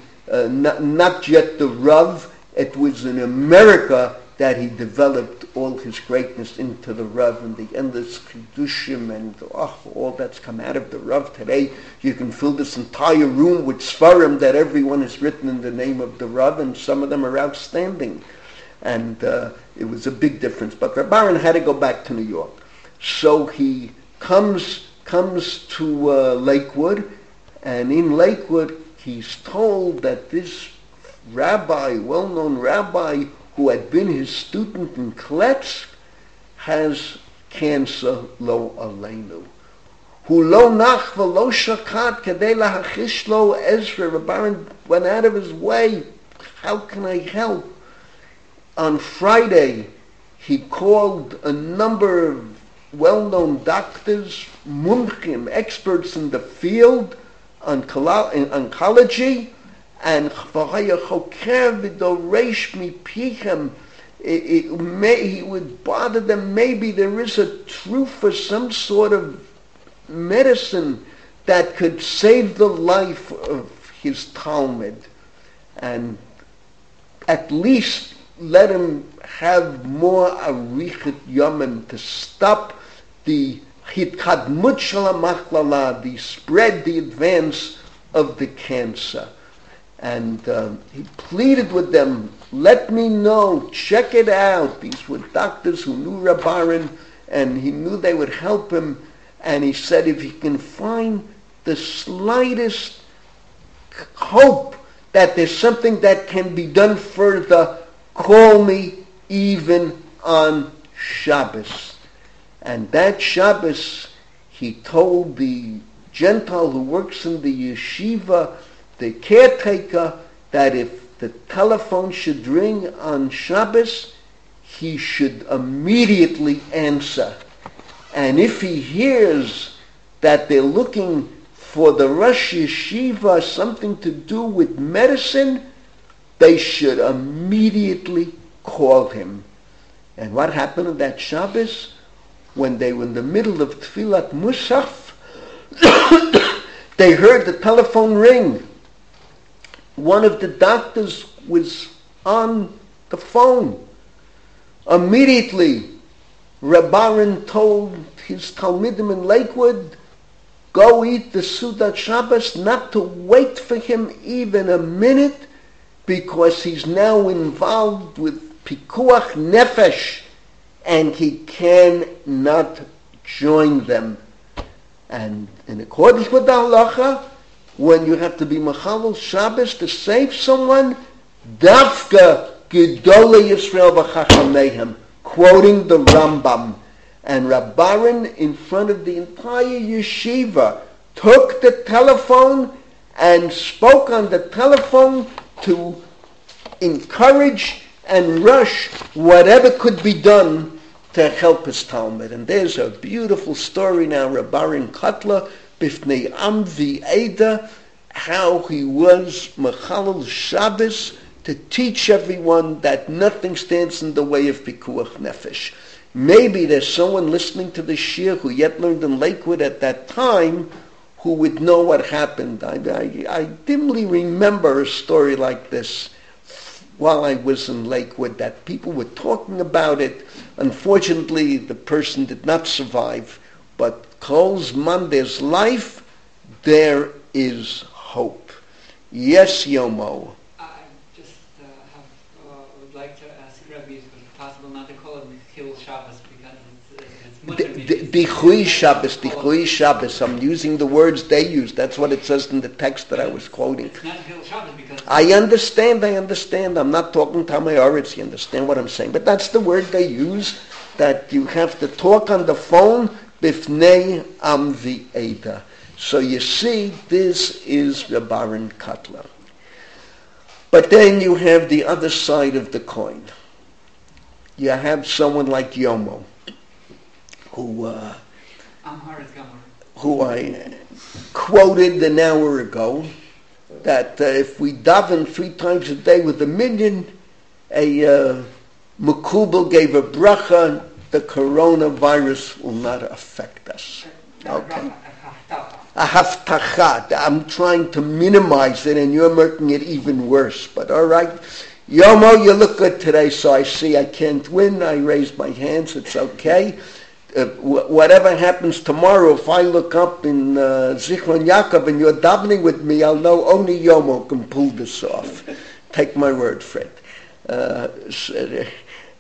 [SPEAKER 1] not yet the Rav. It was in America that he developed all his greatness into the Rav, and the endless Kedushim and all that's come out of the Rav. Today you can fill this entire room with Sfarim that everyone has written in the name of the Rav, and some of them are outstanding. And it was a big difference. But Reb Aaron had to go back to New York. So he comes to Lakewood, and in Lakewood he's told that this rabbi, well-known rabbi, who had been his student in Kletsk, has cancer, lo aleinu. Hu lo nach v'lo shakat kadei lahachish lo Ezra. Reb Aaron went out of his way. How can I help? On Friday, he called a number of well-known doctors, mumchim, experts in the field, in oncology, and he would bother them. Maybe there is a truth for some sort of medicine that could save the life of his Talmud, and at least let him have more arichet yomim to stop the hitkadmut shel hamachlala, the spread, the advance of the cancer. And he pleaded with them, let me know, check it out. These were doctors who knew Reb Aaron, and he knew they would help him. And he said, if he can find the slightest hope that there's something that can be done further, call me even on Shabbos. And that Shabbos, he told the Gentile who works in the yeshiva, the caretaker, that if the telephone should ring on Shabbos, he should immediately answer. And if he hears that they're looking for the Rosh Yeshiva, something to do with medicine, they should immediately call him. And what happened on that Shabbos? When they were in the middle of Tfilat Musaf, they heard the telephone ring. One of the doctors was on the phone. Immediately, Reb Aaron told his Talmidim in Lakewood, go eat the Sudat Shabbos, not to wait for him even a minute, because he's now involved with Pikuach Nefesh, and he cannot join them. And in accordance with the halacha, when you have to be Machalel Shabbos to save someone, Dafka Gedolei Yisrael v'Chachameihem, quoting the Rambam. And Reb Aaron, in front of the entire yeshiva, took the telephone and spoke on the telephone to encourage and rush whatever could be done to help his Talmud. And there's a beautiful story now, Reb Aaron Kotler, Bifnei Am V'Eda, how he was Machalel Shabbos to teach everyone that nothing stands in the way of Pikuach Nefesh. Maybe there's someone listening to the shir who yet learned in Lakewood at that time who would know what happened. I dimly remember a story like this while I was in Lakewood, that people were talking about it. Unfortunately, the person did not survive, but Kol Zman there's life, there is hope. Yes, Yomo.
[SPEAKER 5] I just would like to ask Rabbi, if it's possible not to call it Chil Shabbos, because it's much
[SPEAKER 1] Dichui Shabbos. I'm using the words they use. That's what it says in the text that I was quoting.
[SPEAKER 5] It's not Chil Shabbos because...
[SPEAKER 1] I understand. I'm not talking Tamei Oretz. You understand what I'm saying? But that's the word they use, that you have to talk on the phone, Bifnei Amvi Eda. So you see, this is Reb Aaron Kotler. But then you have the other side of the coin. You have someone like Yomo, who I quoted an hour ago, that if we daven 3 times a day with a minyan, a Mekubal gave a bracha, the coronavirus will not affect us. Okay. A haftachat. I'm trying to minimize it, and you're making it even worse. But all right. Yomo, you look good today, so I see I can't win. I raised my hands. It's okay. Whatever happens tomorrow, if I look up in Zichron Yaakov and you're davening with me, I'll know only Yomo can pull this off. Take my word for it.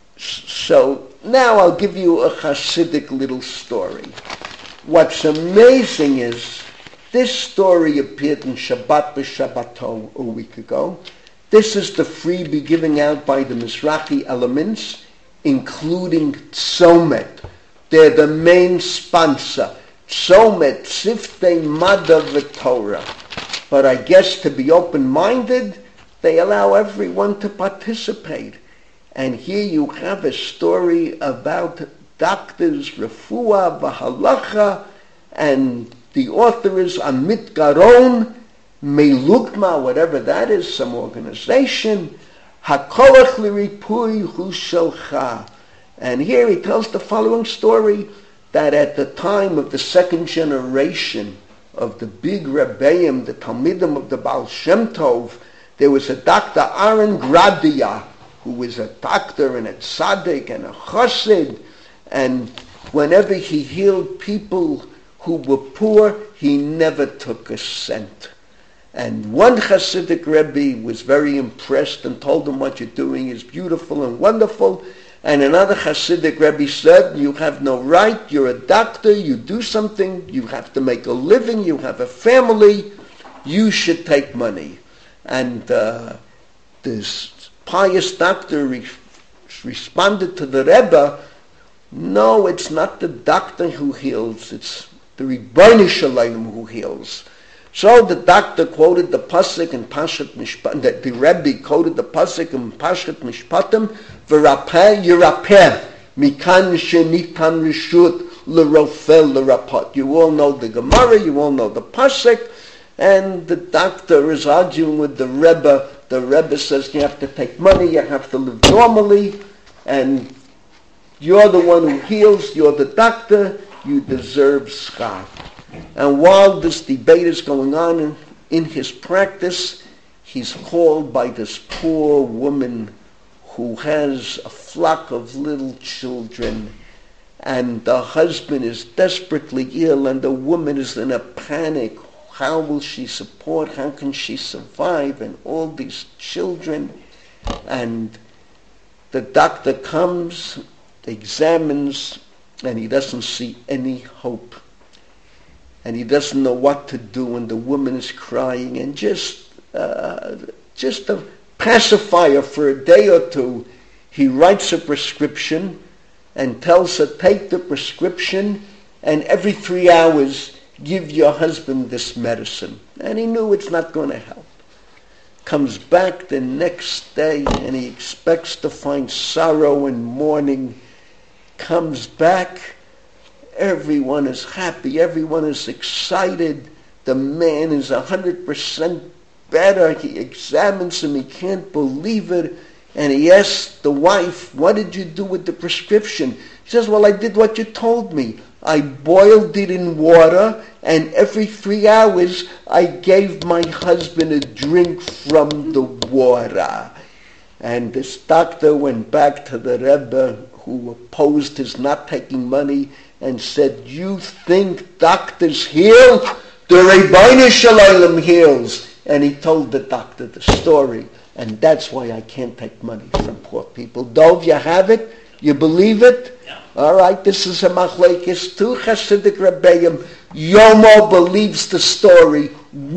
[SPEAKER 1] So now I'll give you a Hasidic little story. What's amazing is this story appeared in Shabbat b'Shabbato a week ago. This is the freebie given out by the Mizrahi Elements, including Tzomet. They're the main sponsor. Tzomet, Siftei Mada V'Torah. But I guess to be open-minded, they allow everyone to participate. And here you have a story about doctors, refuah, v'halacha, and the author is Amit Garon, Melukma, whatever that is, some organization, Hakolach L'Ripui Hu Shelcha. And here he tells the following story, that at the time of the second generation of the big Rebbeim, the Talmidim of the Baal Shem Tov, there was a Dr. Aaron Gradia, who was a doctor and a tzaddik and a chassid, and whenever he healed people who were poor, he never took a cent. And one Hasidic Rebbe was very impressed and told him, what you're doing is beautiful and wonderful. And another Hasidic Rebbe said, you have no right, you're a doctor, you do something, you have to make a living, you have a family, you should take money. And this pious doctor responded to the Rebbe, no, it's not the doctor who heals, it's the Ribbono Shel Olam who heals. So the doctor quoted the pasuk in Pashat Mishpat. The Rebbe quoted the pasuk in Pashat Mishpatim. V'rapeh yirapeh mikan shenitan rishut l'rofel l'rapot. You all know the Gemara. You all know the pasuk. And the doctor is arguing with the Rebbe. The Rebbe says you have to take money. You have to live normally. And you're the one who heals. You're the doctor. You deserve schar. And while this debate is going on in his practice, he's called by this poor woman who has a flock of little children, and the husband is desperately ill, and the woman is in a panic. How will she support? How can she survive? And all these children. And the doctor comes, examines, and he doesn't see any hope. And he doesn't know what to do, and the woman is crying, and just a pacifier for a day or two, he writes a prescription and tells her, take the prescription, and every 3 hours give your husband this medicine. And he knew it's not going to help. Comes back the next day, and he expects to find sorrow and mourning. Comes back, everyone is happy, everyone is excited, the man is 100% better, he examines him, he can't believe it, and he asks the wife, what did you do with the prescription? She says, well, I did what you told me. I boiled it in water, and every 3 hours I gave my husband a drink from the water. And this doctor went back to the Rebbe, who opposed his not taking money, and said, "You think doctors heal? The Rebbeinu Shalom heals." And he told the doctor the story. And that's why I can't take money from poor people. Dov, you have it? You believe it?
[SPEAKER 2] Yeah.
[SPEAKER 1] All right, this is a machlekes. Two Hasidic Rebbeim. Yomo believes the story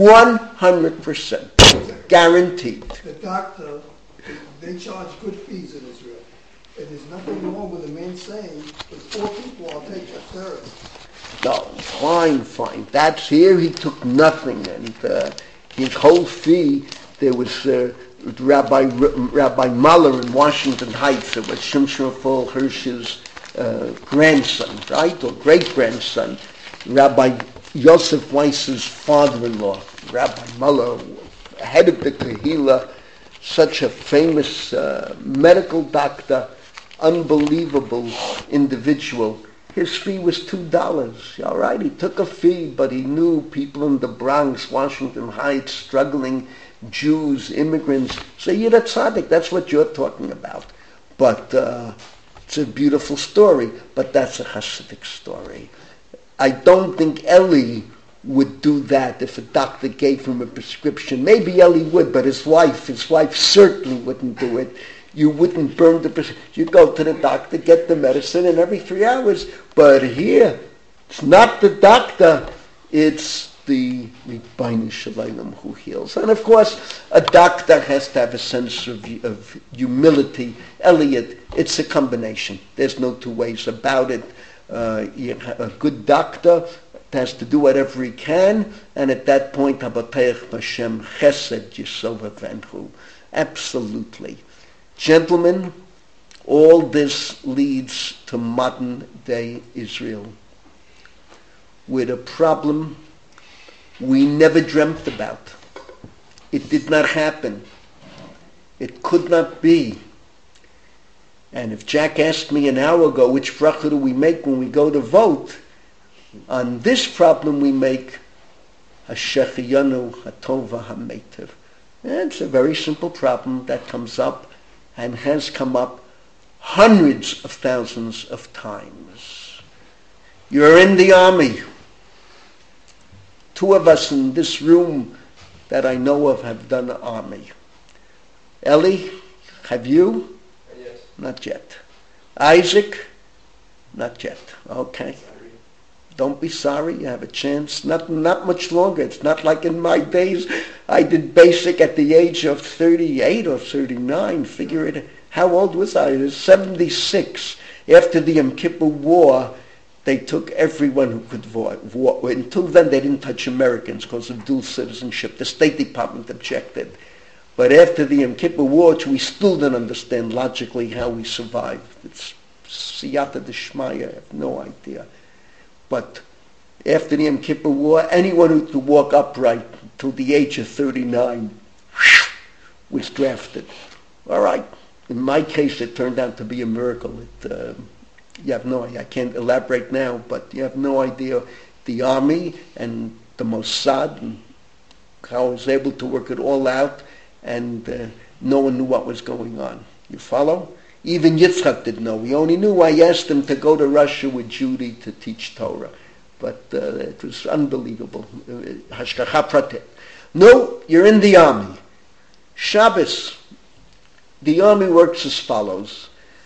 [SPEAKER 1] 100%. Guaranteed.
[SPEAKER 3] The doctor, they charge good fees in Israel. And there's nothing wrong with a man saying, with 4 people, I'll take a third.
[SPEAKER 1] No, fine. That's here. He took nothing. And his whole fee, there was Rabbi Muller in Washington Heights. It was Shimshon Raphael Hirsch's grandson, right, or great-grandson. Rabbi Yosef Weiss's father-in-law, Rabbi Muller, head of the Kehillah, such a famous medical doctor, unbelievable individual. His fee was $2. All right, he took a fee, but he knew people in the Bronx, Washington Heights, struggling Jews, immigrants. So you're a tzaddik. That's what you're talking about. But it's a beautiful story. But that's a Hasidic story. I don't think Eli would do that if a doctor gave him a prescription. Maybe Eli would, but his wife certainly wouldn't do it. You wouldn't burn the prescription. You go to the doctor, get the medicine, and every 3 hours. But here, it's not the doctor, it's the Rebbeinu Shalom who heals. And of course, a doctor has to have a sense of humility. Elliot, it's a combination. There's no two ways about it. A good doctor has to do whatever he can, and at that point, Habateich Hashem Chesed Yisova Venhu. Absolutely. Gentlemen, all this leads to modern day Israel with a problem we never dreamt about. It did not happen. It could not be. And if Jack asked me an hour ago, which bracha do we make when we go to vote? On this problem we make Hashechiyanu Hatova HaMeitev. It's a very simple problem that comes up and has come up hundreds of thousands of times. You're in the army. 2 of us in this room that I know of have done the army. Eli, have you?
[SPEAKER 4] Yes.
[SPEAKER 1] Not yet. Isaac? Not yet. Okay. Don't be sorry. You have a chance. Not much longer. It's not like in my days. I did basic at the age of 38 or 39. Figure it. How old was I? I was 76. After the Yom Kippur War, they took everyone who could vote. Until then, they didn't touch Americans because of dual citizenship. The State Department objected. But after the Yom Kippur War, which we still don't understand logically how we survived. It's siyata d'shmaya. I have no idea. But after the Yom Kippur War, anyone who could walk upright till the age of 39 was drafted. All right. In my case, it turned out to be a miracle. You have no idea. I can't elaborate now, but you have no idea the army and the Mossad and how I was able to work it all out, and no one knew what was going on. You follow? Even Yitzchak didn't know. He only knew I asked him to go to Russia with Judy to teach Torah. But it was unbelievable. Hashgacha pratit. No, you're in the army. Shabbos. The army works as follows.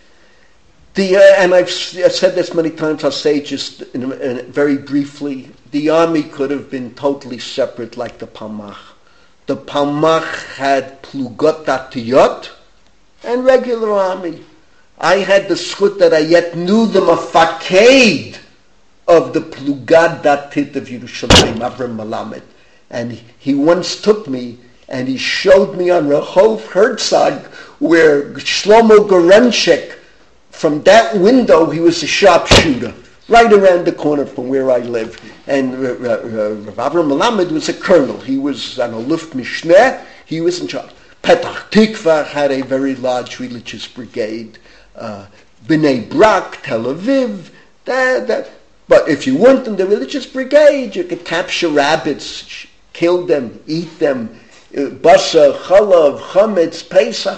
[SPEAKER 1] And I've said this many times, I'll say it just very briefly. The army could have been totally separate like the Palmach. The Palmach had plugot datiyot and regular army. I had the schut that I yet knew the mafaked of the plugad datit of Yerushalayim, Avram Malamed. And he once took me and he showed me on Rehov Herzog where Shlomo Gorenchik, from that window, he was a sharpshooter, right around the corner from where I live. And Rav Avram Malamed was a colonel. He was an Aluf Mishneh. He was in charge. Petach Tikva had a very large religious brigade. Bnei Brak, Tel Aviv, But if you weren't in the religious brigade, you could capture rabbits, kill them, eat them, basar, chalav, chametz, pesach.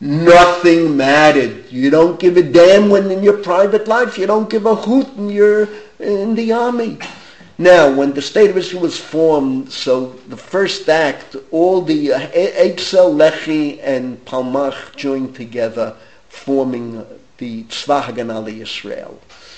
[SPEAKER 1] Nothing mattered. You don't give a damn when in your private life. You don't give a hoot when you're in the army. Now, when the state of Israel was formed, so the first act, all the Eitzel, Lechi, and Palmach joined together, forming the Tzva Haganah Yisrael.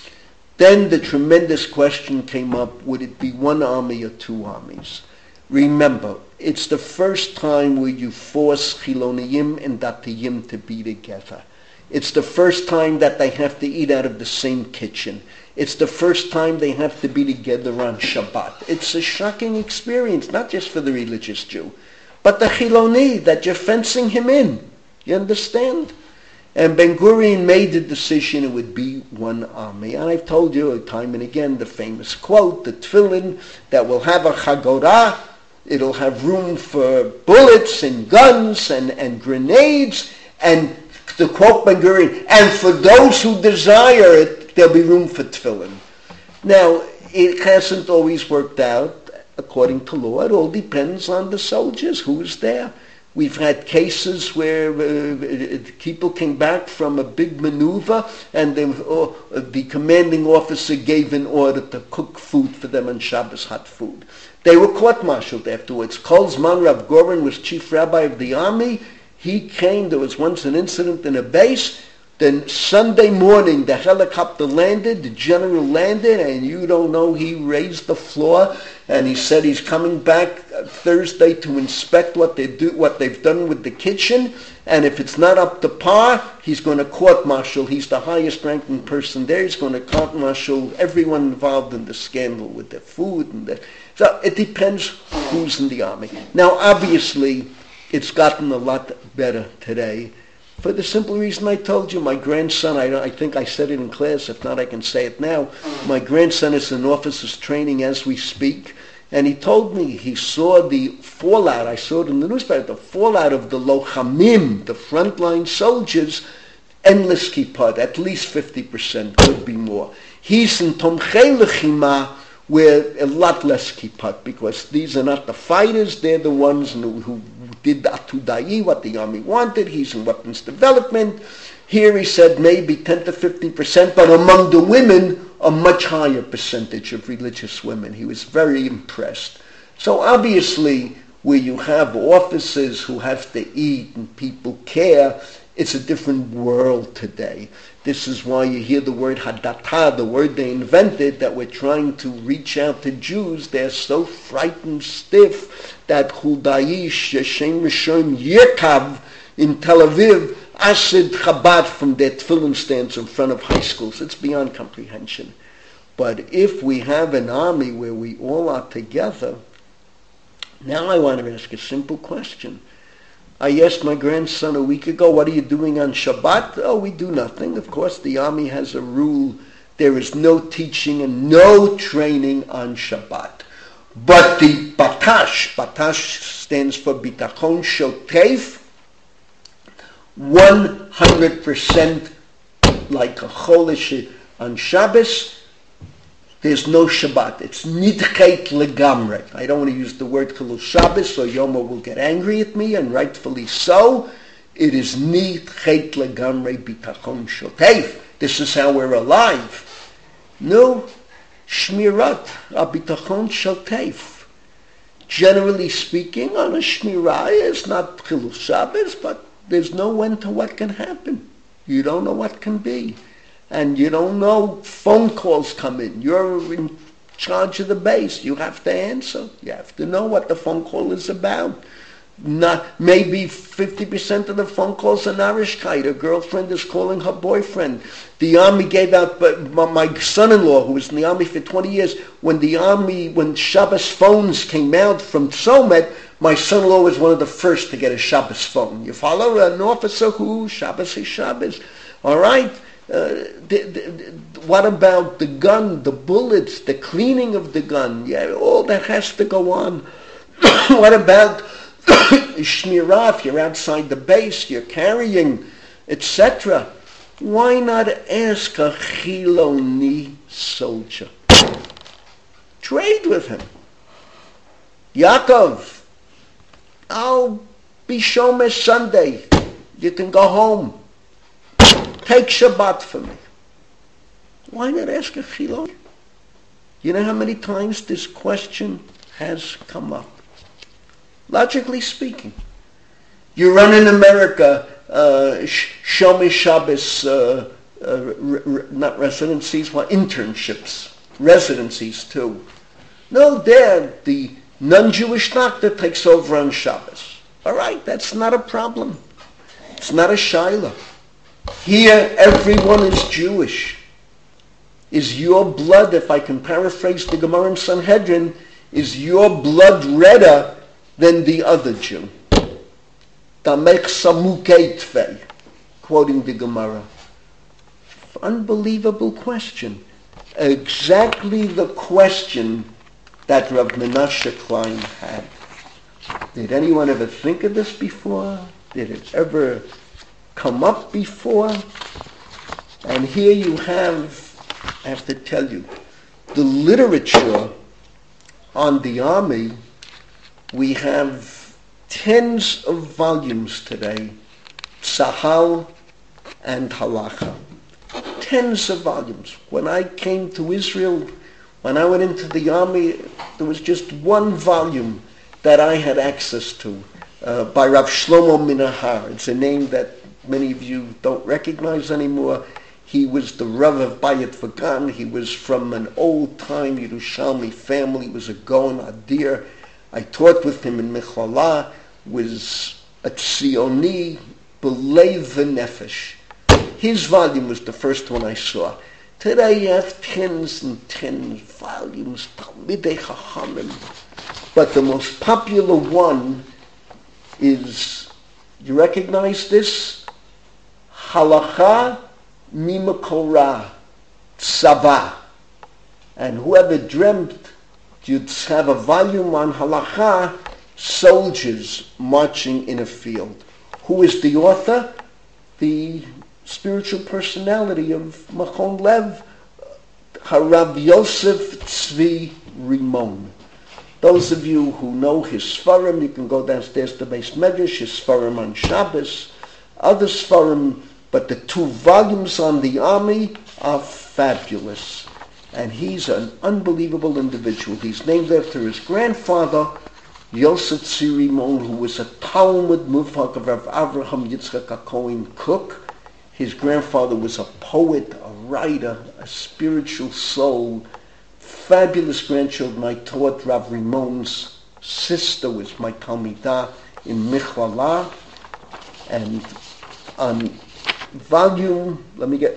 [SPEAKER 1] Then the tremendous question came up, would it be one army or two armies? Remember, it's the first time where you force Chiloniyim and Datiyim to be together. It's the first time that they have to eat out of the same kitchen. It's the first time they have to be together on Shabbat. It's a shocking experience, not just for the religious Jew, but the Chiloni, that you're fencing him in. You understand? And Ben Gurion made the decision it would be one army. And I've told you time and again the famous quote, the tefillin that will have a chagorah, it'll have room for bullets and guns and grenades, and to quote Ben Gurion, and for those who desire it, there'll be room for tefillin. Now, it hasn't always worked out according to law. It all depends on the soldiers, who's there. We've had cases where people came back from a big maneuver and the commanding officer gave an order to cook food for them on Shabbos, hot food. They were court-martialed afterwards. Kol Zman Rav Goren was chief rabbi of the army. He came, there was once an incident in a base. Then Sunday morning, the helicopter landed, the general landed, and you don't know, he raised the floor, and he said he's coming back Thursday to inspect what they've done with the kitchen, and if it's not up to par, he's going to court-martial. He's the highest-ranking person there. He's going to court-martial everyone involved in the scandal with the food. So it depends who's in the army. Now, obviously, it's gotten a lot better today. For the simple reason I told you, my grandson, I think I said it in class, if not I can say it now, my grandson is in officers training as we speak, and he told me he saw the fallout, I saw it in the newspaper, the fallout of the lochamim, the frontline soldiers, endless kippah, at least 50%, could be more. He's in tomchei lechima, where a lot less kippah, because these are not the fighters, they're the ones who did the Atudai, what the army wanted. He's in weapons development. Here he said maybe 10 to 15%, but among the women, a much higher percentage of religious women. He was very impressed. So obviously, where you have officers who have to eat and people care, it's a different world today. This is why you hear the word Hadattah, the word they invented, that we're trying to reach out to Jews. They're so frightened stiff that Huldayish, Shem Rishon Yirkav in Tel Aviv, Asid Chabad from their tefillin stands in front of high schools. It's beyond comprehension. But if we have an army where we all are together, now I want to ask a simple question. I asked my grandson a week ago, what are you doing on Shabbat? Oh, we do nothing. Of course, the army has a rule. There is no teaching and no training on Shabbat. But the Batash stands for Bitachon Shotef, 100% like a Cholish on Shabbos. There's no Shabbat. It's nidchet legamre. I don't want to use the word Chilul Shabbos, so Yoma will get angry at me, and rightfully so. It is nidchet legamre bitachon shotef. This is how we're alive. No, shmirat bitachon shotef. Generally speaking, on a shmirah is not Chilul Shabbos, but there's no when to what can happen. You don't know what can be. And you don't know, phone calls come in. You're in charge of the base. You have to answer. You have to know what the phone call is about. Not maybe 50% of the phone calls are narishkeit. A girlfriend is calling her boyfriend. The army gave out, my son-in-law, who was in the army for 20 years, when Shabbos phones came out from Tzomet, my son-in-law was one of the first to get a Shabbos phone. You follow? An officer who, Shabbos is Shabbos. All right? What about the gun, the bullets, the cleaning of the gun? Yeah, all that has to go on. What about shmirah? If you're outside the base, you're carrying, etc. Why not ask a Chiloni soldier? Trade with him. Yaakov, I'll be Shomesh Sunday. You can go home. Take Shabbat for me. Why not ask a Chilon? You know how many times this question has come up? Logically speaking. You run in America, Shomesh Shabbos, not residencies, well, internships. Residencies too. No, there, the non-Jewish doctor takes over on Shabbos. All right, that's not a problem. It's not a shaila. Here, everyone is Jewish. Is your blood, if I can paraphrase the Gemara in Sanhedrin, is your blood redder than the other Jew? Tamek samukei tvei, quoting the Gemara. Unbelievable question. Exactly the question that Rav Menashe Klein had. Did anyone ever think of this before? Did it ever come up before? And here you have, I have to tell you, the literature on the army. We have tens of volumes today, Tzahal and Halacha. Tens of volumes. When I came to Israel, when I went into the army, there was just one volume that I had access to by Rav Shlomo Minahar. It's a name that many of you don't recognize anymore. He was the Rav of Bayit Vagan. He was from an old-time Yerushalmi family. He was a Gaon Adir. I taught with him in Michlala, was a Tzioni, B'lei v'nefesh. His volume was the first one I saw. Today you have tens and tens of volumes, Talmidei Chachamim. But the most popular one is, you recognize this? Halacha Mimakorah, Tzava. And whoever dreamt you'd have a volume on Halacha, soldiers marching in a field. Who is the author? The spiritual personality of Machon Lev, Harav Yosef Tzvi Rimon. Those of you who know his Sfarim, you can go downstairs to Beis Medrash, his Sfarim on Shabbos, other Sfarim, but the two volumes on the army are fabulous. And he's an unbelievable individual. He's named after his grandfather, Yosef Tzvi Rimon, who was a Talmud Mufak of Rav Avraham Yitzchak HaKohen Cook. His grandfather was a poet, a writer, a spiritual soul. Fabulous grandchildren. I taught Rav Rimon's sister was my Talmidah in Michlala. And on volume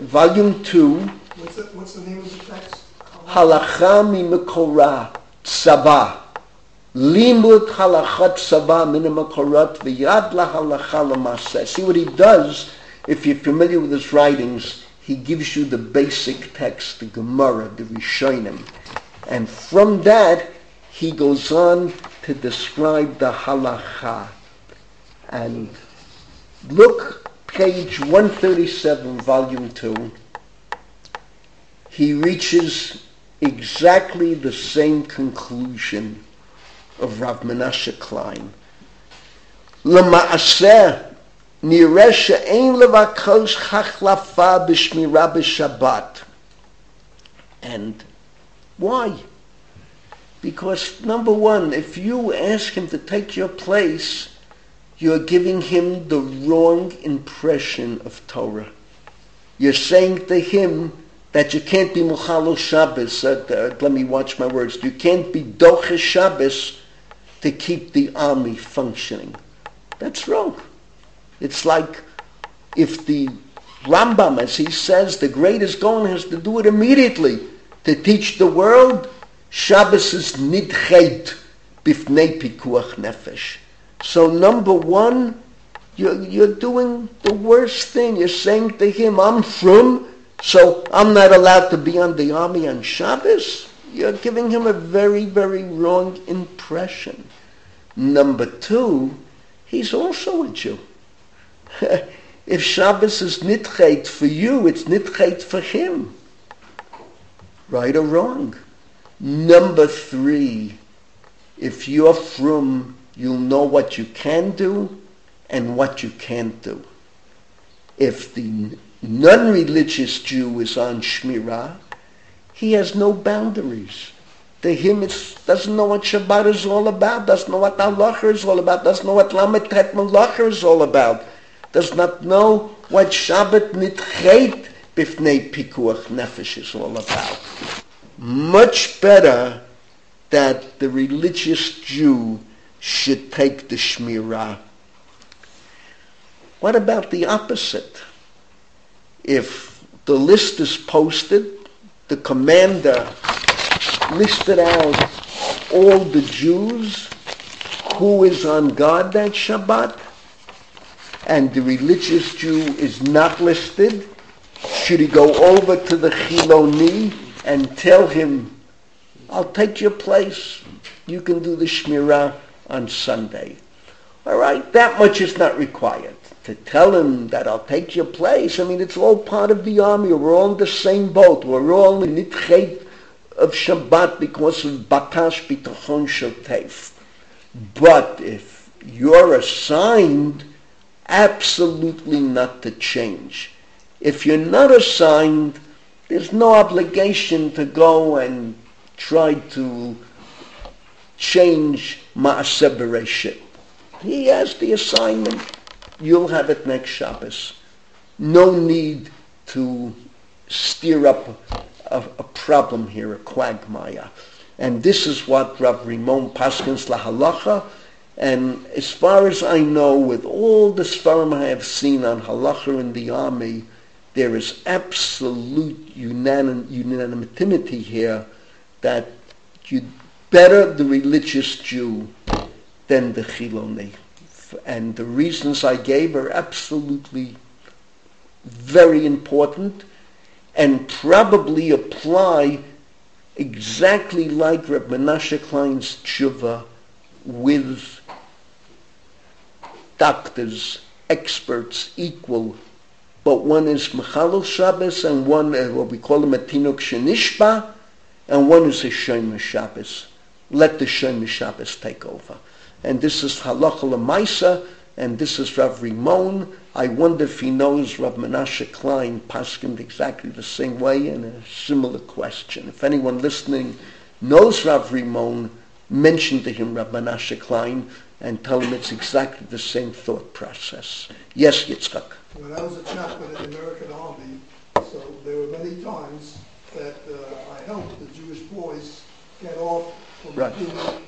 [SPEAKER 1] 2.
[SPEAKER 3] What's the name of the text?
[SPEAKER 1] Halacha Mimakorah Tzava. Limud Halachat Tzava Min Makorot V'yad LaHalacha L'Maseh. See what he does? If you're familiar with his writings, he gives you the basic text, the Gemara, the Rishonim. And from that, he goes on to describe the Halacha. And look, page 137, volume 2. He reaches exactly the same conclusion of Rav Menashe Klein. L'ma'aseh, nireh she'ein levakosh chachlafa b'shmirah b'Shabbat. And why? Because, number one, if you ask him to take your place, you're giving him the wrong impression of Torah. You're saying to him that you can't be Muchalo Shabbos. Let me watch my words. You can't be Doche Shabbos to keep the army functioning. That's wrong. It's like if the Rambam, as he says, the greatest Gaon has to do it immediately to teach the world. Shabbos is nidchet bifnei pikuach nefesh. So number one, you're doing the worst thing. You're saying to him, I'm from, so I'm not allowed to be on the army on Shabbos. You're giving him a very, very wrong impression. Number two, he's also a Jew. If Shabbos is nitchet for you, it's nitchet for him. Right or wrong? Number 3, if you're frum, you'll know what you can do and what you can't do. If the non-religious Jew is on Shmirah, he has no boundaries. To him, it doesn't know what Shabbat is all about, doesn't know what Halacha is all about, doesn't know what Lamed Tet Malacha is all about, does not know what Shabbat Nitchet Bifnei Pikuach Nefesh is all about. Much better that the religious Jew should take the Shmirah. What about the opposite? If the list is posted, the commander listed out all the Jews who is on guard that Shabbat, and the religious Jew is not listed, should he go over to the Chiloni and tell him, I'll take your place, you can do the Shmirah on Sunday? All right, that much is not required. To tell him that I'll take your place, I mean, it's all part of the army. We're all in the same boat. We're all in Nitchet of Shabbat because of Batash Bitachon Shel Teif. But if you're assigned, absolutely not to change. If you're not assigned, there's no obligation to go and try to change Ma'aseh Bereshit. He has the assignment. You'll have it next Shabbos. No need to stir up a problem here, a quagmire. And this is what Rav Rimon paskins lahalacha. And as far as I know, with all the svarim I have seen on halacha in the army, there is absolute unanimity here that you better the religious Jew than the Chiloni. And the reasons I gave are absolutely very important and probably apply exactly like Reb Menashe Klein's tshuva with doctors, experts, equal. But one is Mechalel Shabbos and one, what we call a Tinuk Shenishba, and one is a Shomer Shabbos. Let the Shomer Shabbos take over. And this is Halacha L'Maisa, and this is Rav Rimon. I wonder if he knows Rav Menashe Klein paskined exactly the same way in a similar question. If anyone listening knows Rav Rimon, mention to him Rav Menashe Klein and tell him it's exactly the same thought process. Yes, Yitzchak.
[SPEAKER 3] When I was a chaplain in the American Army, so there were many times that I helped the Jewish boys get off from doing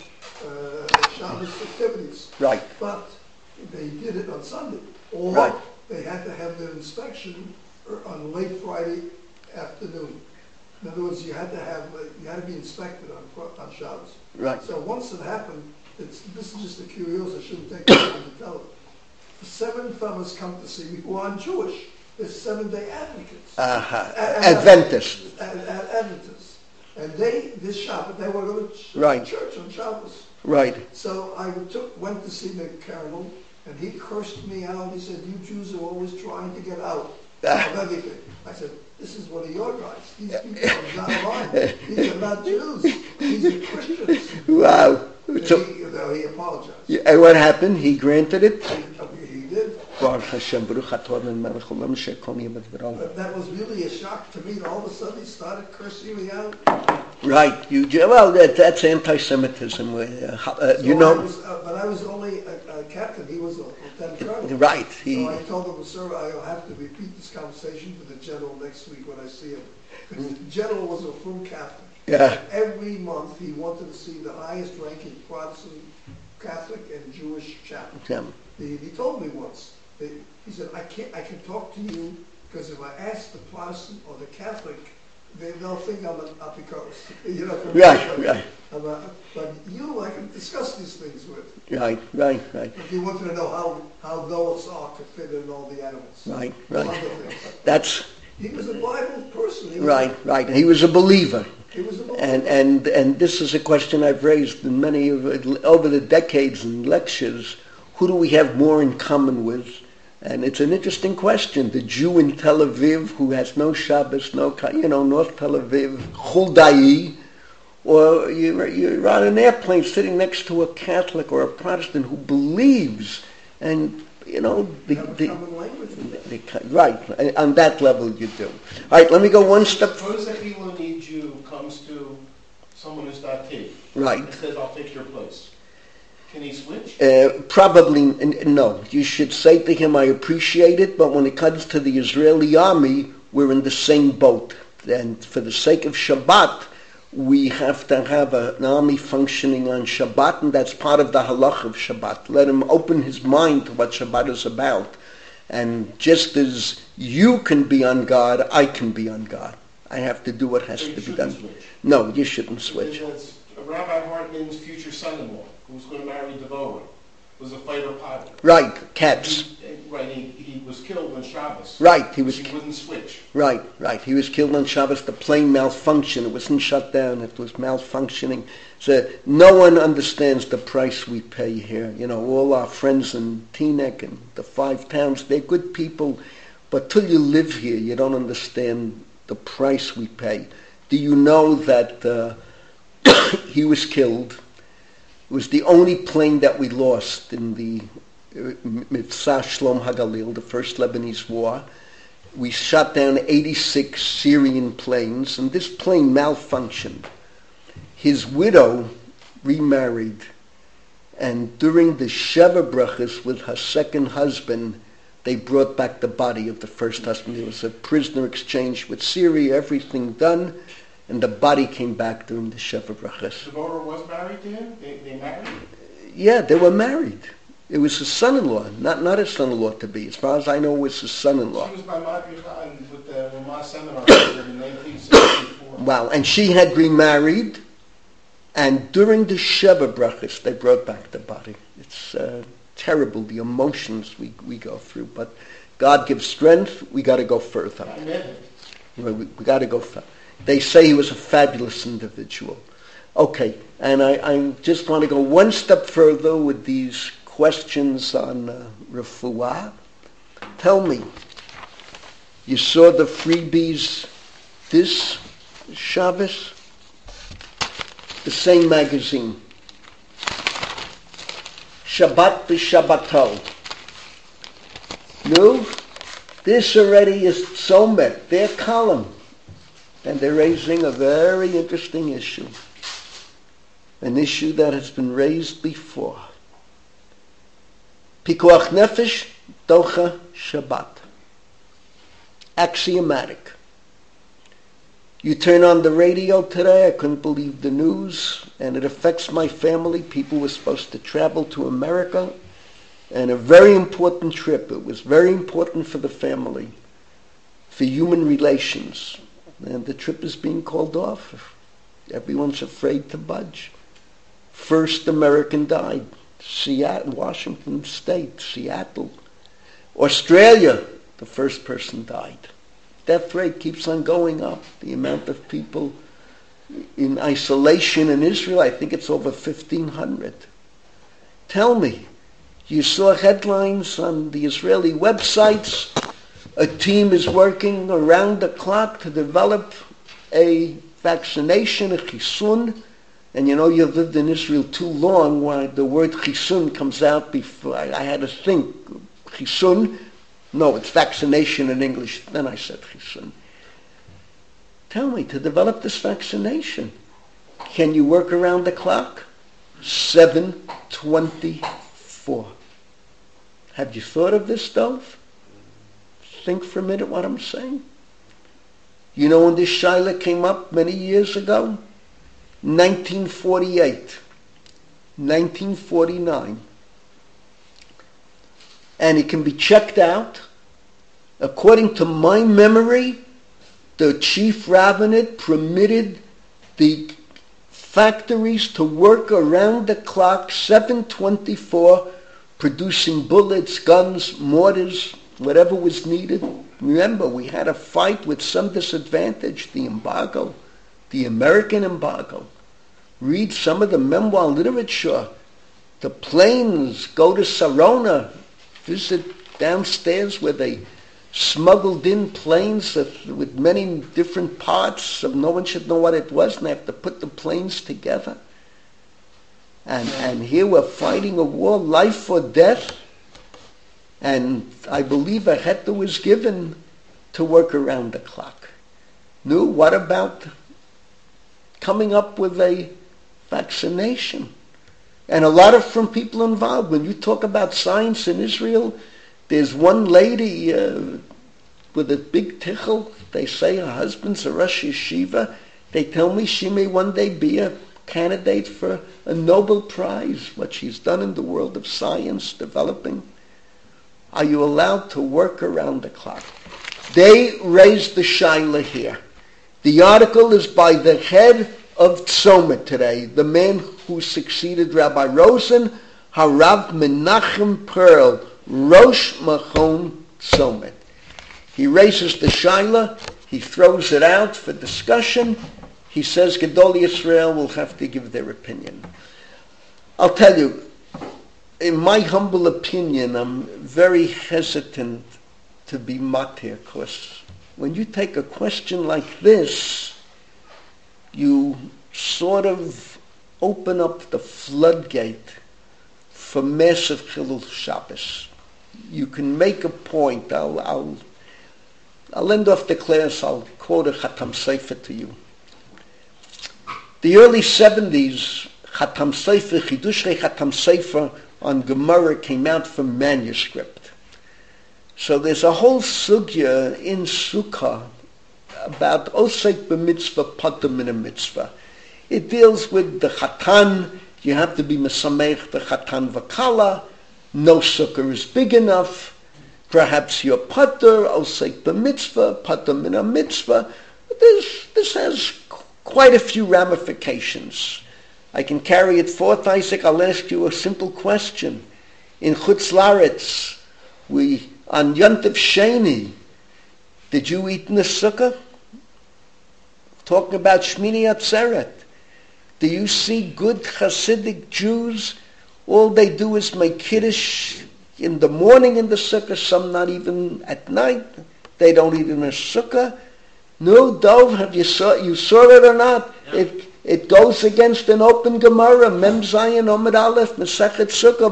[SPEAKER 3] Shabbos activities.
[SPEAKER 1] Right.
[SPEAKER 3] But they did it on Sunday. Or they had to have their inspection on late Friday afternoon. In other words, you had to be inspected on Shabbos.
[SPEAKER 1] Right.
[SPEAKER 3] So once it happened, this is just a curiosity. I shouldn't take time to tell it. The 7 fellows come to see me who aren't Jewish. They're 7-day advocates.
[SPEAKER 1] Adventists.
[SPEAKER 3] Adventists. And this Shabbat, they were going to church on Shabbos.
[SPEAKER 1] Right.
[SPEAKER 3] So I went to see the colonel, and he cursed me out. He said, "You Jews are always trying to get out of everything." I said, "This is one of your guys. These people are not mine. These are not Jews. These are Christians."
[SPEAKER 1] Wow. So,
[SPEAKER 3] he apologized.
[SPEAKER 1] And what happened? He granted it?
[SPEAKER 3] He did.
[SPEAKER 1] Baruch Hashem, Baruch Atah Melech Olam Shekom Yeved.
[SPEAKER 3] But that was really a shock to me. All of a sudden, he started cursing me out.
[SPEAKER 1] Right. Well, that's anti-Semitism. You know.
[SPEAKER 3] But I was only a captain. He was a lieutenant colonel.
[SPEAKER 1] Right.
[SPEAKER 3] So I told him, "Sir, I'll have to repeat this conversation to the general next week when I see him." Because the general was a full captain.
[SPEAKER 1] Yeah.
[SPEAKER 3] Every month he wanted to see the highest-ranking Protestant, Catholic, and Jewish chaplain.
[SPEAKER 1] Yeah.
[SPEAKER 3] He told me once. He said, "I can talk to you because if I ask the Protestant or the Catholic, they'll think I'm an apikoros." You know.
[SPEAKER 1] Right.
[SPEAKER 3] But you, I can discuss these things with.
[SPEAKER 1] Right.
[SPEAKER 3] If you wanted to know how Noah's Ark could fit in all the animals.
[SPEAKER 1] Right.
[SPEAKER 3] That's. He was a Bible person.
[SPEAKER 1] Right. He was a believer.
[SPEAKER 3] He was a believer.
[SPEAKER 1] And this is a question I've raised in many over the decades in lectures. Who do we have more in common with? And it's an interesting question. The Jew in Tel Aviv who has no Shabbos, North Tel Aviv, Chuldai, Or you're on an airplane sitting next to a Catholic or a Protestant who believes, and you know
[SPEAKER 3] common language with that.
[SPEAKER 1] right on that level you do. All right, let me go one step.
[SPEAKER 4] Suppose that Eloni Jew comes to someone who's dati.
[SPEAKER 1] Right.
[SPEAKER 4] And says, "I'll take your place." Can he switch?
[SPEAKER 1] Probably no. You should say to him, "I appreciate it, but when it comes to the Israeli army, we're in the same boat, and for the sake of Shabbat, we have to have an army functioning on Shabbat, and that's part of the halach of Shabbat. Let him open his mind to what Shabbat is about. And just as you can be on guard, I can be on guard. I have to do what has
[SPEAKER 4] So you
[SPEAKER 1] to be
[SPEAKER 4] shouldn't
[SPEAKER 1] done."
[SPEAKER 4] switch.
[SPEAKER 1] No, you shouldn't switch.
[SPEAKER 4] That's Rabbi Hartman's future son-in-law, who was going to marry Devorah, was a fighter pilot.
[SPEAKER 1] Right, Katz.
[SPEAKER 4] He was killed on Shabbos.
[SPEAKER 1] Right, he was.
[SPEAKER 4] He wouldn't switch.
[SPEAKER 1] Right. He was killed on Shabbos. The plane malfunctioned. It wasn't shut down. It was malfunctioning. So no one understands the price we pay here. You know, all our friends in Teaneck and the 5 towns, they're good people, but till you live here, you don't understand the price we pay. Do you know that he was killed? It was the only plane that we lost in the Mitzvah Shlom HaGalil, the first Lebanese war. We shot down 86 Syrian planes, and this plane malfunctioned. His widow remarried, and during the Sheva Brachas with her second husband, they brought back the body of the first husband. There was a prisoner exchange with Syria, everything done, and the body came back during the Sheva Brachas.
[SPEAKER 4] Devorah was married to him? They married?
[SPEAKER 1] Yeah, they were married. It was his son-in-law, not his son-in-law to be. As far as I know, it was his son-in-law.
[SPEAKER 4] She was by Madricha with the Ramah seminar in 1964.
[SPEAKER 1] Wow, and she had remarried, and during the Sheva Brachas, they brought back the body. It's terrible, the emotions we go through, but God gives strength. We got to go further. We got to go further. They say he was a fabulous individual. Okay, and I just want to go one step further with these questions on refuah. Tell me, you saw the freebies this Shabbos? The same magazine. Shabbat b'Shabbato. No, this already is Somet, their column. And they're raising a very interesting issue. An issue that has been raised before. Pikuach Nefesh, Docha Shabbat. Axiomatic. You turn on the radio today, I couldn't believe the news, and it affects my family. People were supposed to travel to America, and a very important trip. It was very important for the family, for human relations. And the trip is being called off. Everyone's afraid to budge. First American died. Seattle, Washington State, Seattle. Australia, the first person died. Death rate keeps on going up. The amount of people in isolation in Israel, I think it's over 1,500. Tell me, you saw headlines on the Israeli websites, a team is working around the clock to develop a vaccination, a chisun, and you know you've lived in Israel too long why the word chisun comes out before. I had to think, chisun, no, it's vaccination in English. Then I said chisun. Tell me, to develop this vaccination, can you work around the clock? 7:24. Have you thought of this, Dov? Think for a minute what I'm saying. You know when this shaila came up many years ago? 1948. 1949. And it can be checked out. According to my memory, the chief rabbinate permitted the factories to work around the clock, 7:24, producing bullets, guns, mortars, whatever was needed. Remember, we had a fight with some disadvantage, the embargo, the American embargo. Read some of the memoir literature. The planes go to Sarona, visit downstairs where they smuggled in planes with many different parts, so no one should know what it was, and they have to put the planes together. And here we're fighting a war, life or death, and I believe a heta was given to work around the clock. No, what about coming up with a vaccination? And a lot of from people involved. When you talk about science in Israel, there's one lady with a big tichel. They say her husband's a Rosh Yeshiva. They tell me she may one day be a candidate for a Nobel Prize, what she's done in the world of science, developing. Are you allowed to work around the clock? They raised the shaila here. The article is by the head of Tzoma today, the man who succeeded Rabbi Rosen, Harav Menachem Pearl, Rosh Machon Tzoma. He raises the shaila, he throws it out for discussion. He says Gedolei Yisrael will have to give their opinion. I'll tell you, in my humble opinion, I'm very hesitant to be matir, because when you take a question like this, you sort of open up the floodgate for massive Chilul Shabbos. You can make a point. I'll end off the class. I'll quote a Chatam Sofer to you. The early 70s, Chatam Sofer, Chidushrei Chatam Sofer on Gemara came out from manuscript. So there's a whole sugya in Sukkah about Osek b'mitzvah, Pater min a mitzvah. It deals with the Chatan. You have to be Mesamech the Chatan v'Kala. No sukkah is big enough. Perhaps you're Pater, Osek b'mitzvah, Pater min a mitzvah. This has quite a few ramifications. I can carry it forth, Isaac. I'll ask you a simple question. In Chutz Laretz, on Yontif Sheni, did you eat in the sukkah? Talking about Shmini Atzeret. Do you see good Hasidic Jews? All they do is make Kiddush in the morning in the sukkah, some not even at night. They don't eat in a sukkah. No, Dov, have you saw it or not?
[SPEAKER 2] Yeah.
[SPEAKER 1] It goes against an open Gemara, Mem Zayin Omid Aleph, Mesechet Sukkah,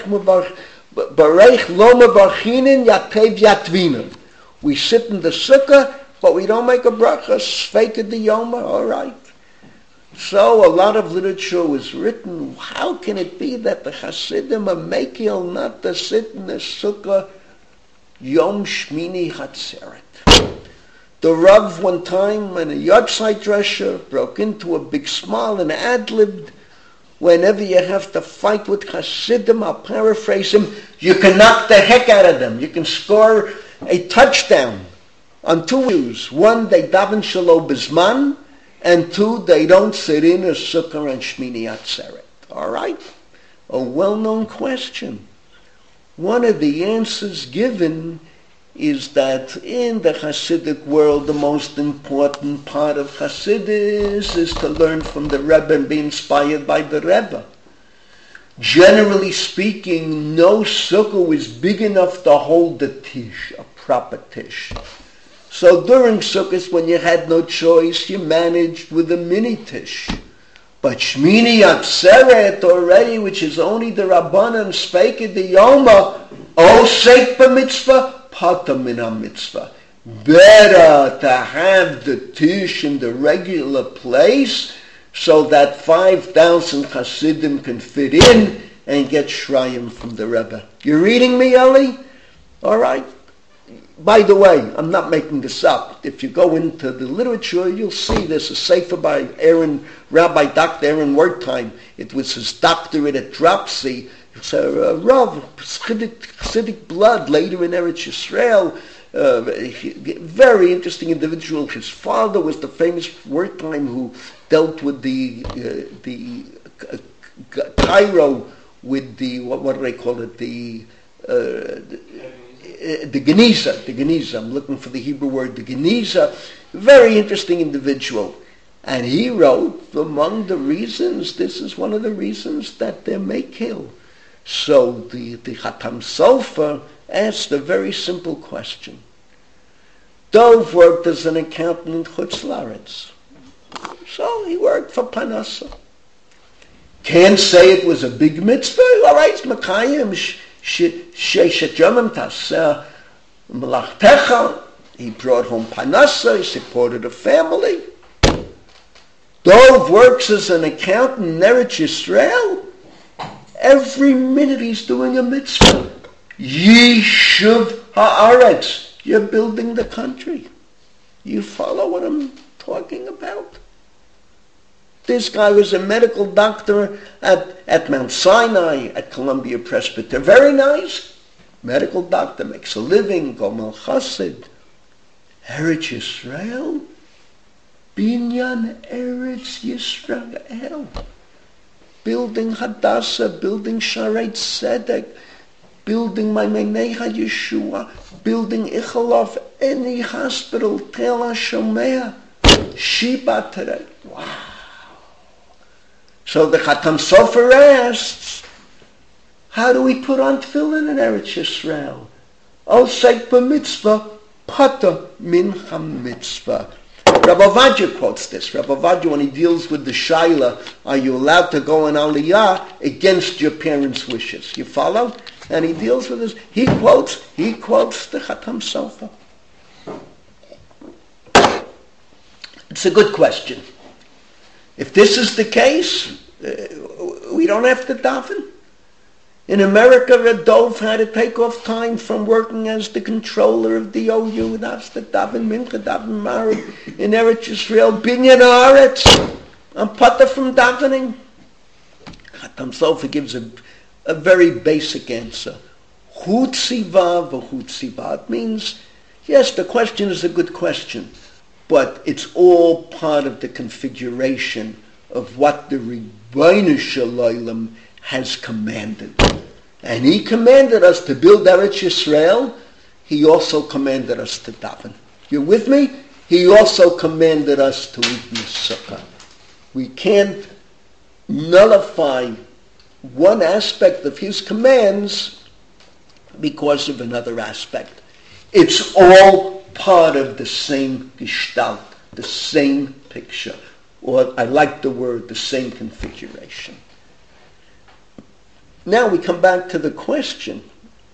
[SPEAKER 1] Barech Lo Mevarchinin Yatev Yatvinin. We sit in the sukkah, but we don't make a bracha, Sveika Diyoma, all right. So a lot of literature was written. How can it be that the Hasidim are makil not to sit in the sukkah Yom Shmini Hatzeret? The Rav one time in a Yortzeit Dresher broke into a big smile and ad-libbed, whenever you have to fight with Hasidim, I'll paraphrase him, you can knock the heck out of them. You can score a touchdown on two issues. One, they daven Shalom Bizman, and two, they don't sit in a sukkah and Shmini Atzeret. All right? A well-known question. One of the answers given is that in the Hasidic world, the most important part of Hasidus is to learn from the Rebbe and be inspired by the Rebbe. Generally speaking, no sukkah was big enough to hold the tish, a proper tish. So during sukkahs, when you had no choice, you managed with a mini tish. But Shmini Atzeret already, which is only the Rabbanan Speikei Diyoma, Osek b'mitzvah, Pater min a mitzvah. Better to have the tish in the regular place so that 5,000 Hasidim can fit in and get shrayim from the Rebbe. You reading me, Eli? All right. By the way, I'm not making this up. If you go into the literature, you'll see there's a sefer by Rabbi Dr. Aaron Wertheim. It was his doctorate at Dropsy. It's a Rav, Chassidic blood, later in Eretz Yisrael. Very interesting individual. His father was the famous Wertheim who dealt with the Cairo with the, what do they call it, the Geniza. I'm looking for the Hebrew word, the Geniza. Very interesting individual. And he wrote, among the reasons, this is one of the reasons that they're makil. So the Chatam Sofer asked a very simple question. Dov worked as an accountant in Chutz Laretz. So he worked for Parnassa. Can't say it was a big mitzvah. All right, Makayim, Sheishet Yomim Taseh Melachtecha. He brought home Parnassa. He supported a family. Dov works as an accountant in Eretz Yisrael. Every minute he's doing a mitzvah. Yishuv haaretz. You're building the country. You follow what I'm talking about? This guy was a medical doctor at Mount Sinai, at Columbia Presbyterian. Very nice. Medical doctor, makes a living, Gomel Chassid. Eretz Yisrael. Binyan Eretz Yisrael. Building Hadassah, building Shaarei Tzedek, building Maimonei Yeshua, building Ichilov, any hospital, Tel HaShomea, Shiba today. Wow. So the Chatam Sofer asks, how do we put on tefillin in Eretz Yisrael? Ol Seik b'mitzvah, pata mincha mitzvah. Rabbi Ovadia quotes this. Rabbi Ovadia, when he deals with the Shaila, are you allowed to go on Aliyah against your parents' wishes? You follow? And he deals with this. He quotes the Chatam Sofer. It's a good question. If this is the case, we don't have to daven. In America, Dov had to take off time from working as the controller of the OU. That's the daven mincha, daven marib. In Eretz Yisrael, binyan haaretz. I'm pata from davening. Chatam Sofer gives a very basic answer. Hu tziva v'hu tziva. It means, yes, the question is a good question, but it's all part of the configuration of what the Ribbono Shel Olam has commanded. And he commanded us to build Eretz Yisrael. He also commanded us to daven. You with me? He also commanded us to eat Sukkah. We can't nullify one aspect of his commands because of another aspect. It's all part of the same gestalt, the same picture, or I like the word, the same configuration. Now we come back to the question.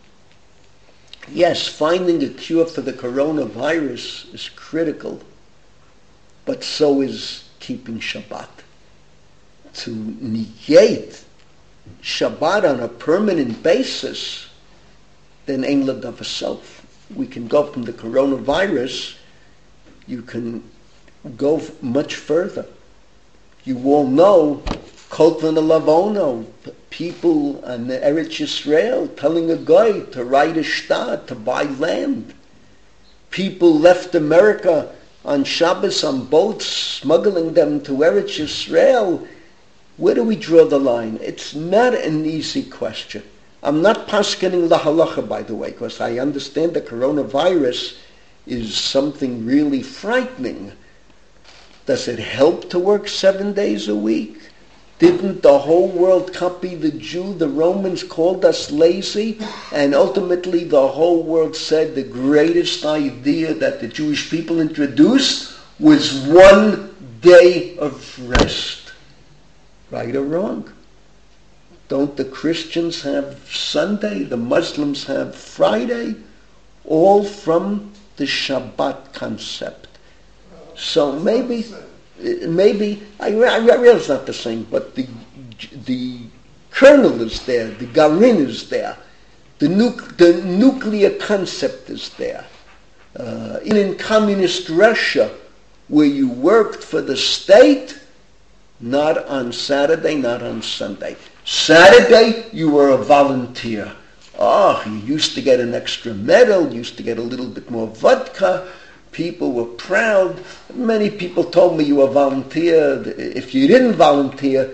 [SPEAKER 1] Yes, finding a cure for the coronavirus is critical, but so is keeping Shabbat. To negate Shabbat on a permanent basis, then ein l'davar sof. We can go from the coronavirus, you can go much further. You all know, Kol Lavono, people in Eretz Yisrael telling a guy to write a shtar, to buy land. People left America on Shabbos on boats, smuggling them to Eretz Yisrael. Where do we draw the line? It's not an easy question. I'm not paskening la halacha, by the way, because I understand the coronavirus is something really frightening. Does it help to work 7 days a week? Didn't the whole world copy the Jew? The Romans called us lazy, and ultimately the whole world said the greatest idea that the Jewish people introduced was 1 day of rest. Right or wrong? Don't the Christians have Sunday? The Muslims have Friday? All from the Shabbat concept. So maybe I realize it's not the same, but the kernel is there, the garin is there, the nuclear concept is there. In communist Russia, where you worked for the state, not on Saturday, not on Sunday. Saturday, you were a volunteer. Oh, you used to get an extra medal, you used to get a little bit more vodka. People were proud. Many people told me you were a volunteer. If you didn't volunteer,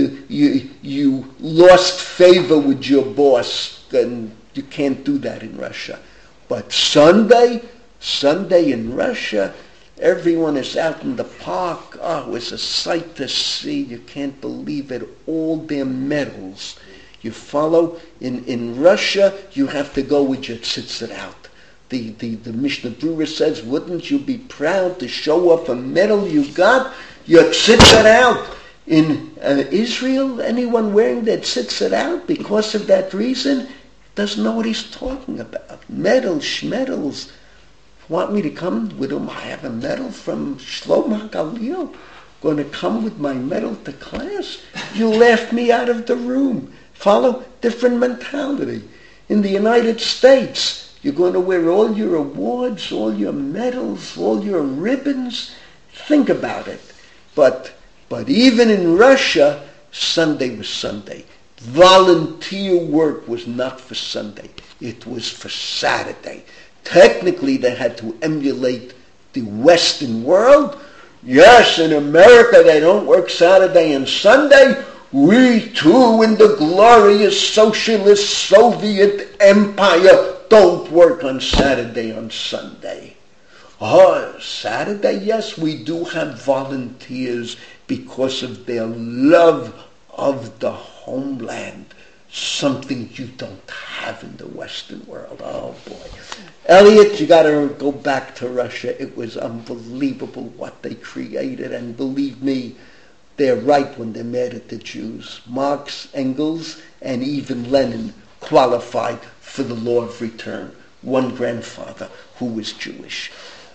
[SPEAKER 1] you lost favor with your boss, and you can't do that in Russia. But Sunday in Russia, everyone is out in the park. Oh, it was a sight to see. You can't believe it. All their medals. You follow? In Russia, you have to go with your tzitzit out. The Mishnah Berurah says, wouldn't you be proud to show off a medal you got? You tzitz it out. In Israel, anyone wearing that tzitz it out because of that reason doesn't know what he's talking about. Medals, schmedals. Want me to come with him? I have a medal from Shlomo Galil. Going to come with my medal to class? You laughed me out of the room. Follow? Different mentality. In the United States, you're going to wear all your awards, all your medals, all your ribbons. Think about it. But even in Russia, Sunday was Sunday. Volunteer work was not for Sunday. It was for Saturday. Technically, they had to emulate the Western world. Yes, in America, they don't work Saturday and Sunday. We, too, in the glorious socialist Soviet empire, don't work on Saturday and Sunday. Oh, Saturday, yes, we do have volunteers because of their love of the homeland. Something you don't have in the Western world. Oh, boy. Elliot, you got to go back to Russia. It was unbelievable what they created. And believe me, they're right when they're mad at the Jews. Marx, Engels, and even Lenin qualified for the law of return. One grandfather who was Jewish.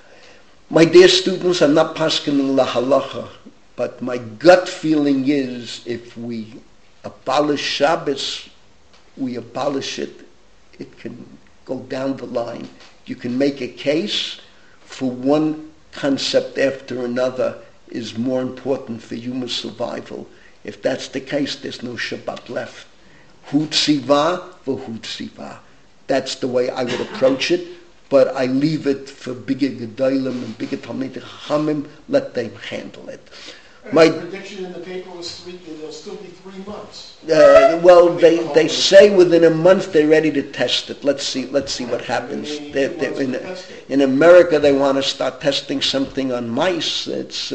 [SPEAKER 1] My dear students, I'm not paskening la halacha, but my gut feeling is if we abolish Shabbos, we abolish it. It can go down the line. You can make a case for one concept after another is more important for human survival. If that's the case, there's no Shabbat left. Hu tziva v'hu tziva. That's the way I would approach it, but I leave it for bigger gedolim and bigger Talmidei Chachamim. Let them handle it.
[SPEAKER 4] My prediction in the paper was there'll still be 3 months.
[SPEAKER 1] Well, they say within a month they're ready to test it. Let's see what happens. In America, they want to start testing something on mice. It's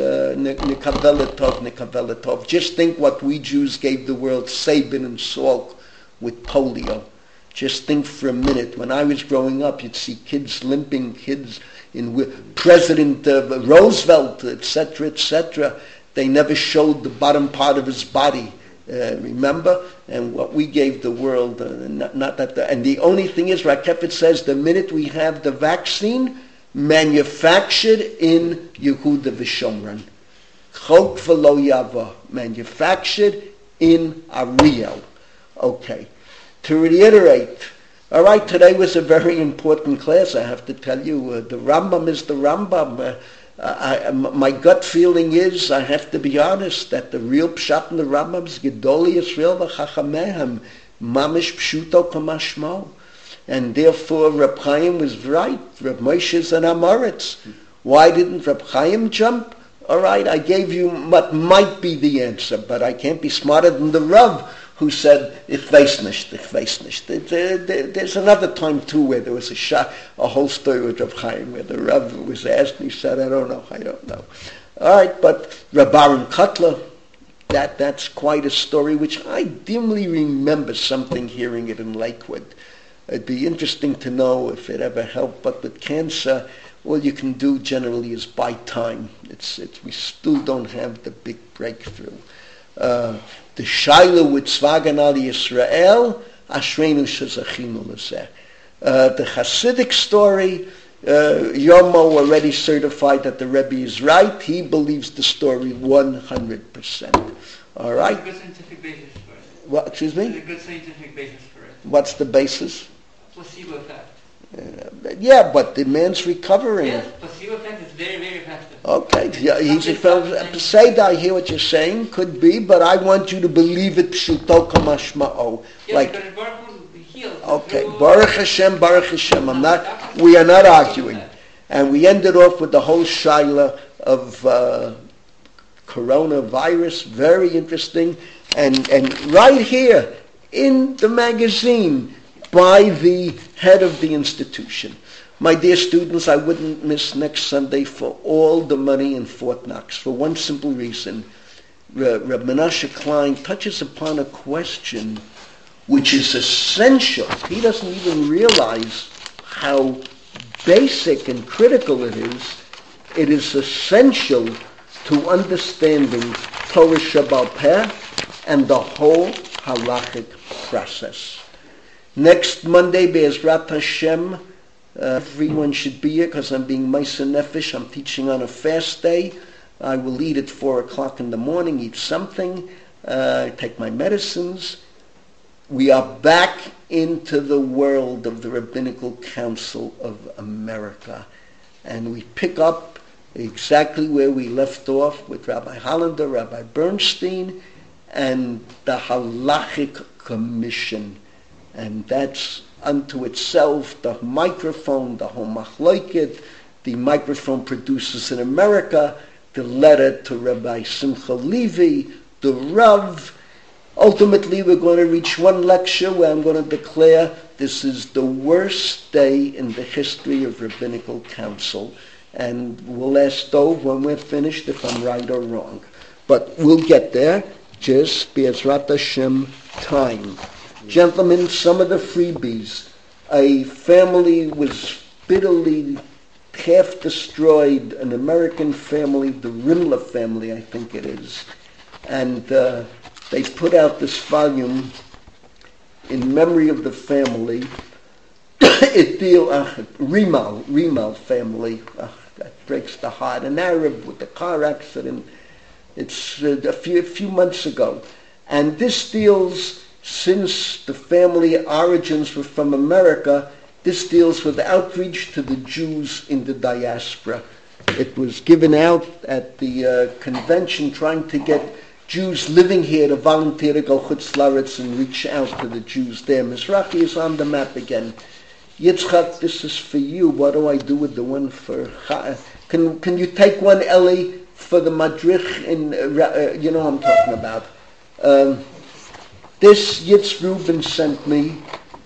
[SPEAKER 1] Nikaveletov. Just think what we Jews gave the world, Sabin and Salk with polio. Just think for a minute. When I was growing up, you'd see kids limping, kids in President Roosevelt, etc., etc. They never showed the bottom part of his body, remember? And what we gave the world, and the only thing is, Rakefet says, the minute we have the vaccine manufactured in Yehuda v'Shomron, Chok v'lo yava, manufactured in Ariel. Okay. To reiterate, all right, today was a very important class, I have to tell you. The Rambam is the Rambam. My gut feeling is, I have to be honest, that the real pshat in the Rambam is Gedolei Yisrael v'Chachamehem, Mamish Pshuto Kamashmo. And therefore, Reb Chaim was right. Reb Moshe is an Amoritz. Why didn't Reb Chaim jump? All right, I gave you what might be the answer, but I can't be smarter than the Rav who said, ich weiß nicht. There's another time, too, where there was a whole story with Reb Chaim, where the Rav was asked, and he said, I don't know. All right, but Reb Aaron Kotler, that's quite a story, which I dimly remember something hearing it in Lakewood. It'd be interesting to know if it ever helped, but with cancer, all you can do generally is buy time. We still don't have the big breakthrough. The Shaila with Tzvagan al Yisrael, Ashreinu shezachinu l'zeh. The Hasidic story, Yomo already certified that the Rebbe is right. He believes the story 100%. All right?
[SPEAKER 5] There's a good scientific basis for it.
[SPEAKER 1] What, excuse me?
[SPEAKER 5] There's a good scientific basis for it.
[SPEAKER 1] What's the basis?
[SPEAKER 5] Placebo effect.
[SPEAKER 1] Yeah, but the man's recovering.
[SPEAKER 5] Yes, placebo effect is very, very effective.
[SPEAKER 1] Okay, yeah, Peseda, I hear what you're saying, could be, but I want you to believe it pshuto kamashma'o.
[SPEAKER 5] Yes,
[SPEAKER 1] like,
[SPEAKER 5] but Baruch Hu heals.
[SPEAKER 1] Okay, Baruch Hashem. We are not arguing. And we ended off with the whole shaila of coronavirus, very interesting, and right here in the magazine by the head of the institution. My dear students, I wouldn't miss next Sunday for all the money in Fort Knox, for one simple reason. Reb Menashe Klein touches upon a question which is essential. He doesn't even realize how basic and critical it is essential to understanding Torah Shebaal Peh and the whole halachic process. Next Monday, Be'ezrat Hashem, everyone should be here because I'm being Meiser Nefesh. I'm teaching on a fast day. I will eat at 4 o'clock in the morning, eat something, take my medicines. We are back into the world of the Rabbinical Council of America. And we pick up exactly where we left off with Rabbi Hollander, Rabbi Bernstein, and the Halachic Commission. And that's unto itself the microphone, the whole machloket, the microphone produces in America, the letter to Rabbi Simcha Levi, the Rav. Ultimately, we're going to reach one lecture where I'm going to declare this is the worst day in the history of Rabbinical Council. And we'll ask Dov when we're finished if I'm right or wrong. But we'll get there. Just Be'ezrat Hashem time. Gentlemen, some of the freebies. A family was bitterly half destroyed, an American family, the Rimler family, I think it is. And they put out this volume in memory of the family. Rimal family. That breaks the heart. An Arab with a car accident. It's a few months ago. And this deals, since the family origins were from America, this deals with outreach to the Jews in the diaspora. It was given out at the convention trying to get Jews living here to volunteer to go Chutz Laretz and reach out to the Jews there. Mizrahi is on the map again. Yitzchak, this is for you. What do I do with the one for... Can you take one, Eli, for the Madrich in... you know what I'm talking about. This Yitz Rubin sent me.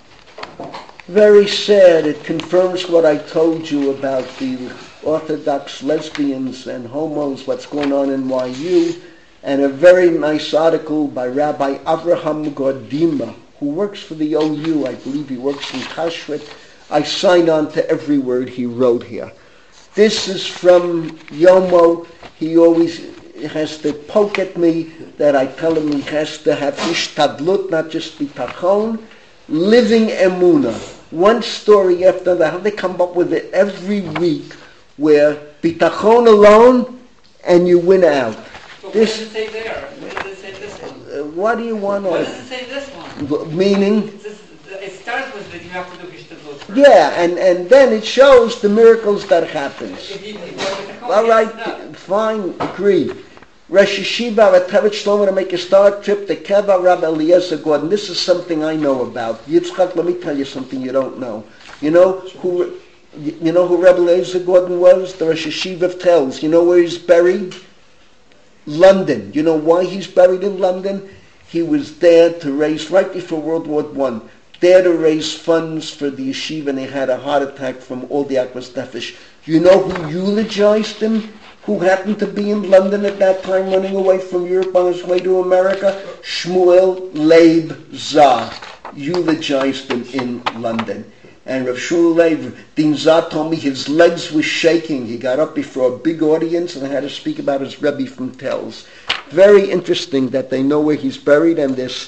[SPEAKER 1] Very sad. It confirms what I told you about the Orthodox lesbians and homos, what's going on in YU, and a very nice article by Rabbi Avraham Gordima, who works for the OU. I believe he works in Kashrut. I sign on to every word he wrote here. This is from Yomo. He always has to poke at me that I tell him he has to have ishtadlut, not just bitachon, living emuna. One story after another. How they come up with it every week, where bitachon alone and you win out.
[SPEAKER 5] But this, what does it say there? What does it say this one?
[SPEAKER 1] What do you want?
[SPEAKER 5] What does it say this one?
[SPEAKER 1] Meaning?
[SPEAKER 5] It starts with that you have to do ishtadlut first.
[SPEAKER 1] Yeah, and then it shows the miracles that happens. All right, fine, agree. Rosh Yeshiva Rav Shlomo to make a star trip to Keva Rabbi Eliezer Gordon. This is something I know about. Yitzchak, let me tell you something you don't know. You know who Rabbi Eliezer Gordon was? The Rosh Yeshiva of Telz. You know where he's buried? London. You know why he's buried in London? He was there to raise, right before World War I, there to raise funds for the yeshiva, and he had a heart attack from all the Akwas Nefesh. You know who eulogized him? Who happened to be in London at that time, running away from Europe on his way to America? Shmuel Leib Zah eulogized him in London. And Rav Shmuel Leib, Din Zah told me his legs were shaking. He got up before a big audience and had to speak about his Rebbe from Telz. Very interesting that they know where he's buried, and he's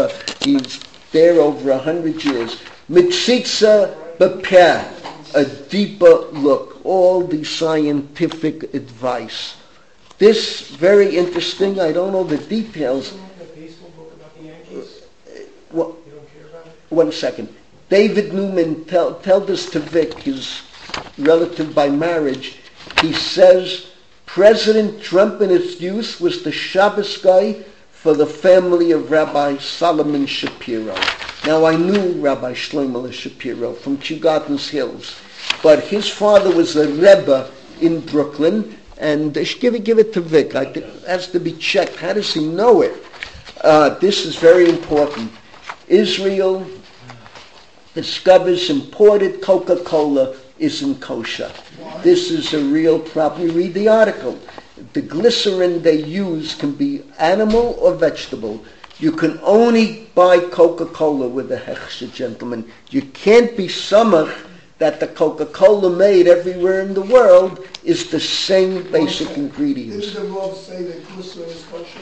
[SPEAKER 1] there over 100 years. Mitzitza Bepeh, a deeper look, all the scientific advice. This, very interesting, I don't know the details.
[SPEAKER 4] The baseball book about the Yankees?
[SPEAKER 1] Well,
[SPEAKER 4] You don't care about it?
[SPEAKER 1] one second. David Newman tell this to Vic, his relative by marriage. He says President Trump in his youth was the Shabbos guy for the family of Rabbi Solomon Shapiro. Now I knew Rabbi Shlomo Shapiro from Kew Gardens Hills, but his father was a Rebbe in Brooklyn, and give it to Vic. It has to be checked. How does he know it? This is very important. Israel discovers imported Coca-Cola isn't kosher. This is a real problem. You read the article. The glycerin they use can be animal or vegetable. You can only buy Coca-Cola with a hechsher, gentlemen. You can't be samach that the Coca-Cola made everywhere in the world is the same basic ingredients.
[SPEAKER 3] Didn't the Rav say that glycerin is kosher?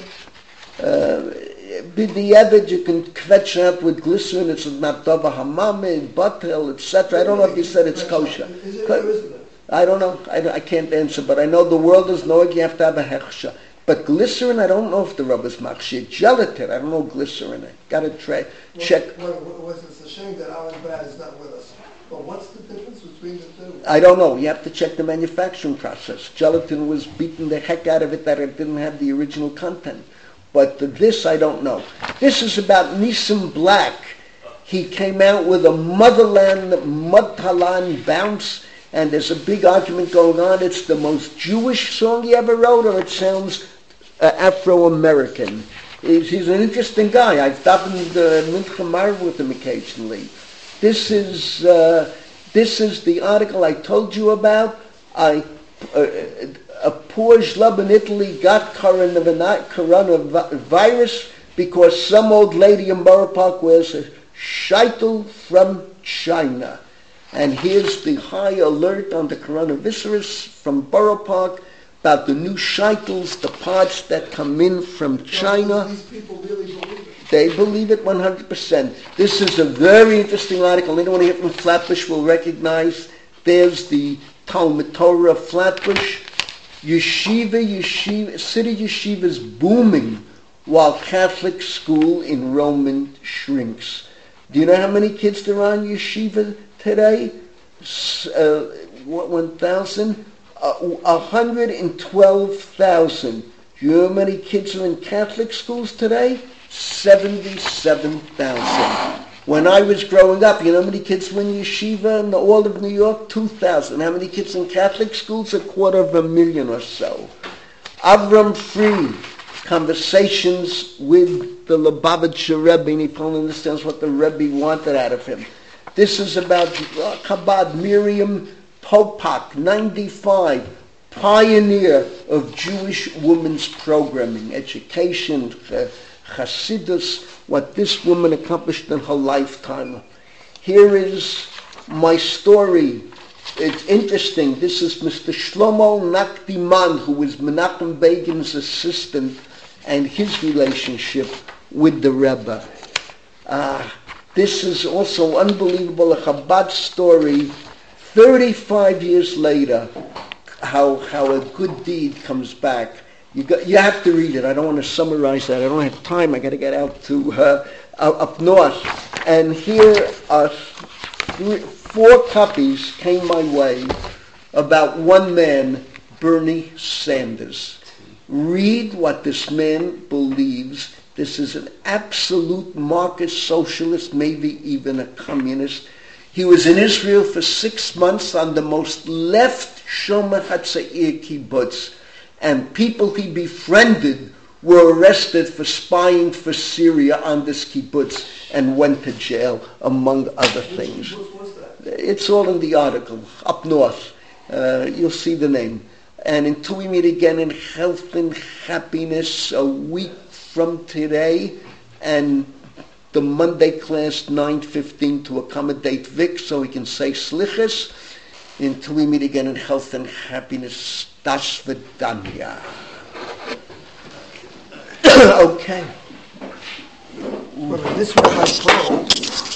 [SPEAKER 1] B'diavad you can kvetch out with glycerin. It's not dava hamamid, batel, etc. I don't know if you said it's kosher.
[SPEAKER 3] Is it or isn't it?
[SPEAKER 1] I don't know. I can't answer, but I know the world is knowing you have to have a hechsha. But glycerin, I don't know if the Rav is machshir. Gelatin, I don't know glycerin. I got to try check.
[SPEAKER 3] It's a shame that Alan Bad is not with us. But what's the difference between the two?
[SPEAKER 1] I don't know. You have to check the manufacturing process. Gelatin was beaten the heck out of it that it didn't have the original content. But this I don't know. This is about Nissim Black. He came out with a Motherland, Mudtalan bounce, and there's a big argument going on. It's the most Jewish song he ever wrote, or it sounds Afro-American. He's an interesting guy. I've davened Mincha Marv with him occasionally. This is the article I told you about. A poor schlub in Italy got coronavirus because some old lady in Borough Park wears a sheitel from China. And here's the high alert on the coronavirus from Borough Park about the new sheitels, the parts that come in from China.
[SPEAKER 3] These people really believe it.
[SPEAKER 1] They believe it 100%. This is a very interesting article. Anyone here from Flatbush will recognize. There's the Talmud Torah of Flatbush. City yeshiva is booming while Catholic school enrollment shrinks. Do you know how many kids there are in yeshiva today? 1,000? 112,000. Do you know how many kids are in Catholic schools today? 77,000. When I was growing up, you know how many kids were in yeshiva in all of New York? 2,000. How many kids in Catholic schools? 250,000 or so. Avram Fried, conversations with the Lubavitcher Rebbe, and he finally understands what the Rebbe wanted out of him. This is about Chabad, Miriam Popak, 95, pioneer of Jewish women's programming, education, Hasidus, what this woman accomplished in her lifetime. Here is my story. It's interesting. This is Mr. Shlomo Nakdiman, who was Menachem Begin's assistant, and his relationship with the Rebbe. This is also unbelievable, a Chabad story, 35 years later, how a good deed comes back. You have to read it. I don't want to summarize that. I don't have time. I got to get out to up north. And here are 4 copies came my way about one man, Bernie Sanders. Read what this man believes. This is an absolute Marxist socialist, maybe even a communist. He was in Israel for 6 months on the most left Shomer HaTzair kibbutz, and people he befriended were arrested for spying for Syria on this kibbutz and went to jail, among other things.
[SPEAKER 3] What was that?
[SPEAKER 1] It's all in the article, up north. You'll see the name. And until we meet again in health and happiness a week from today, and the Monday class 9:15 to accommodate Vic so he can say slichus. Until we meet again in health and happiness, das Vidanya. Okay.
[SPEAKER 3] Well, this was my pro.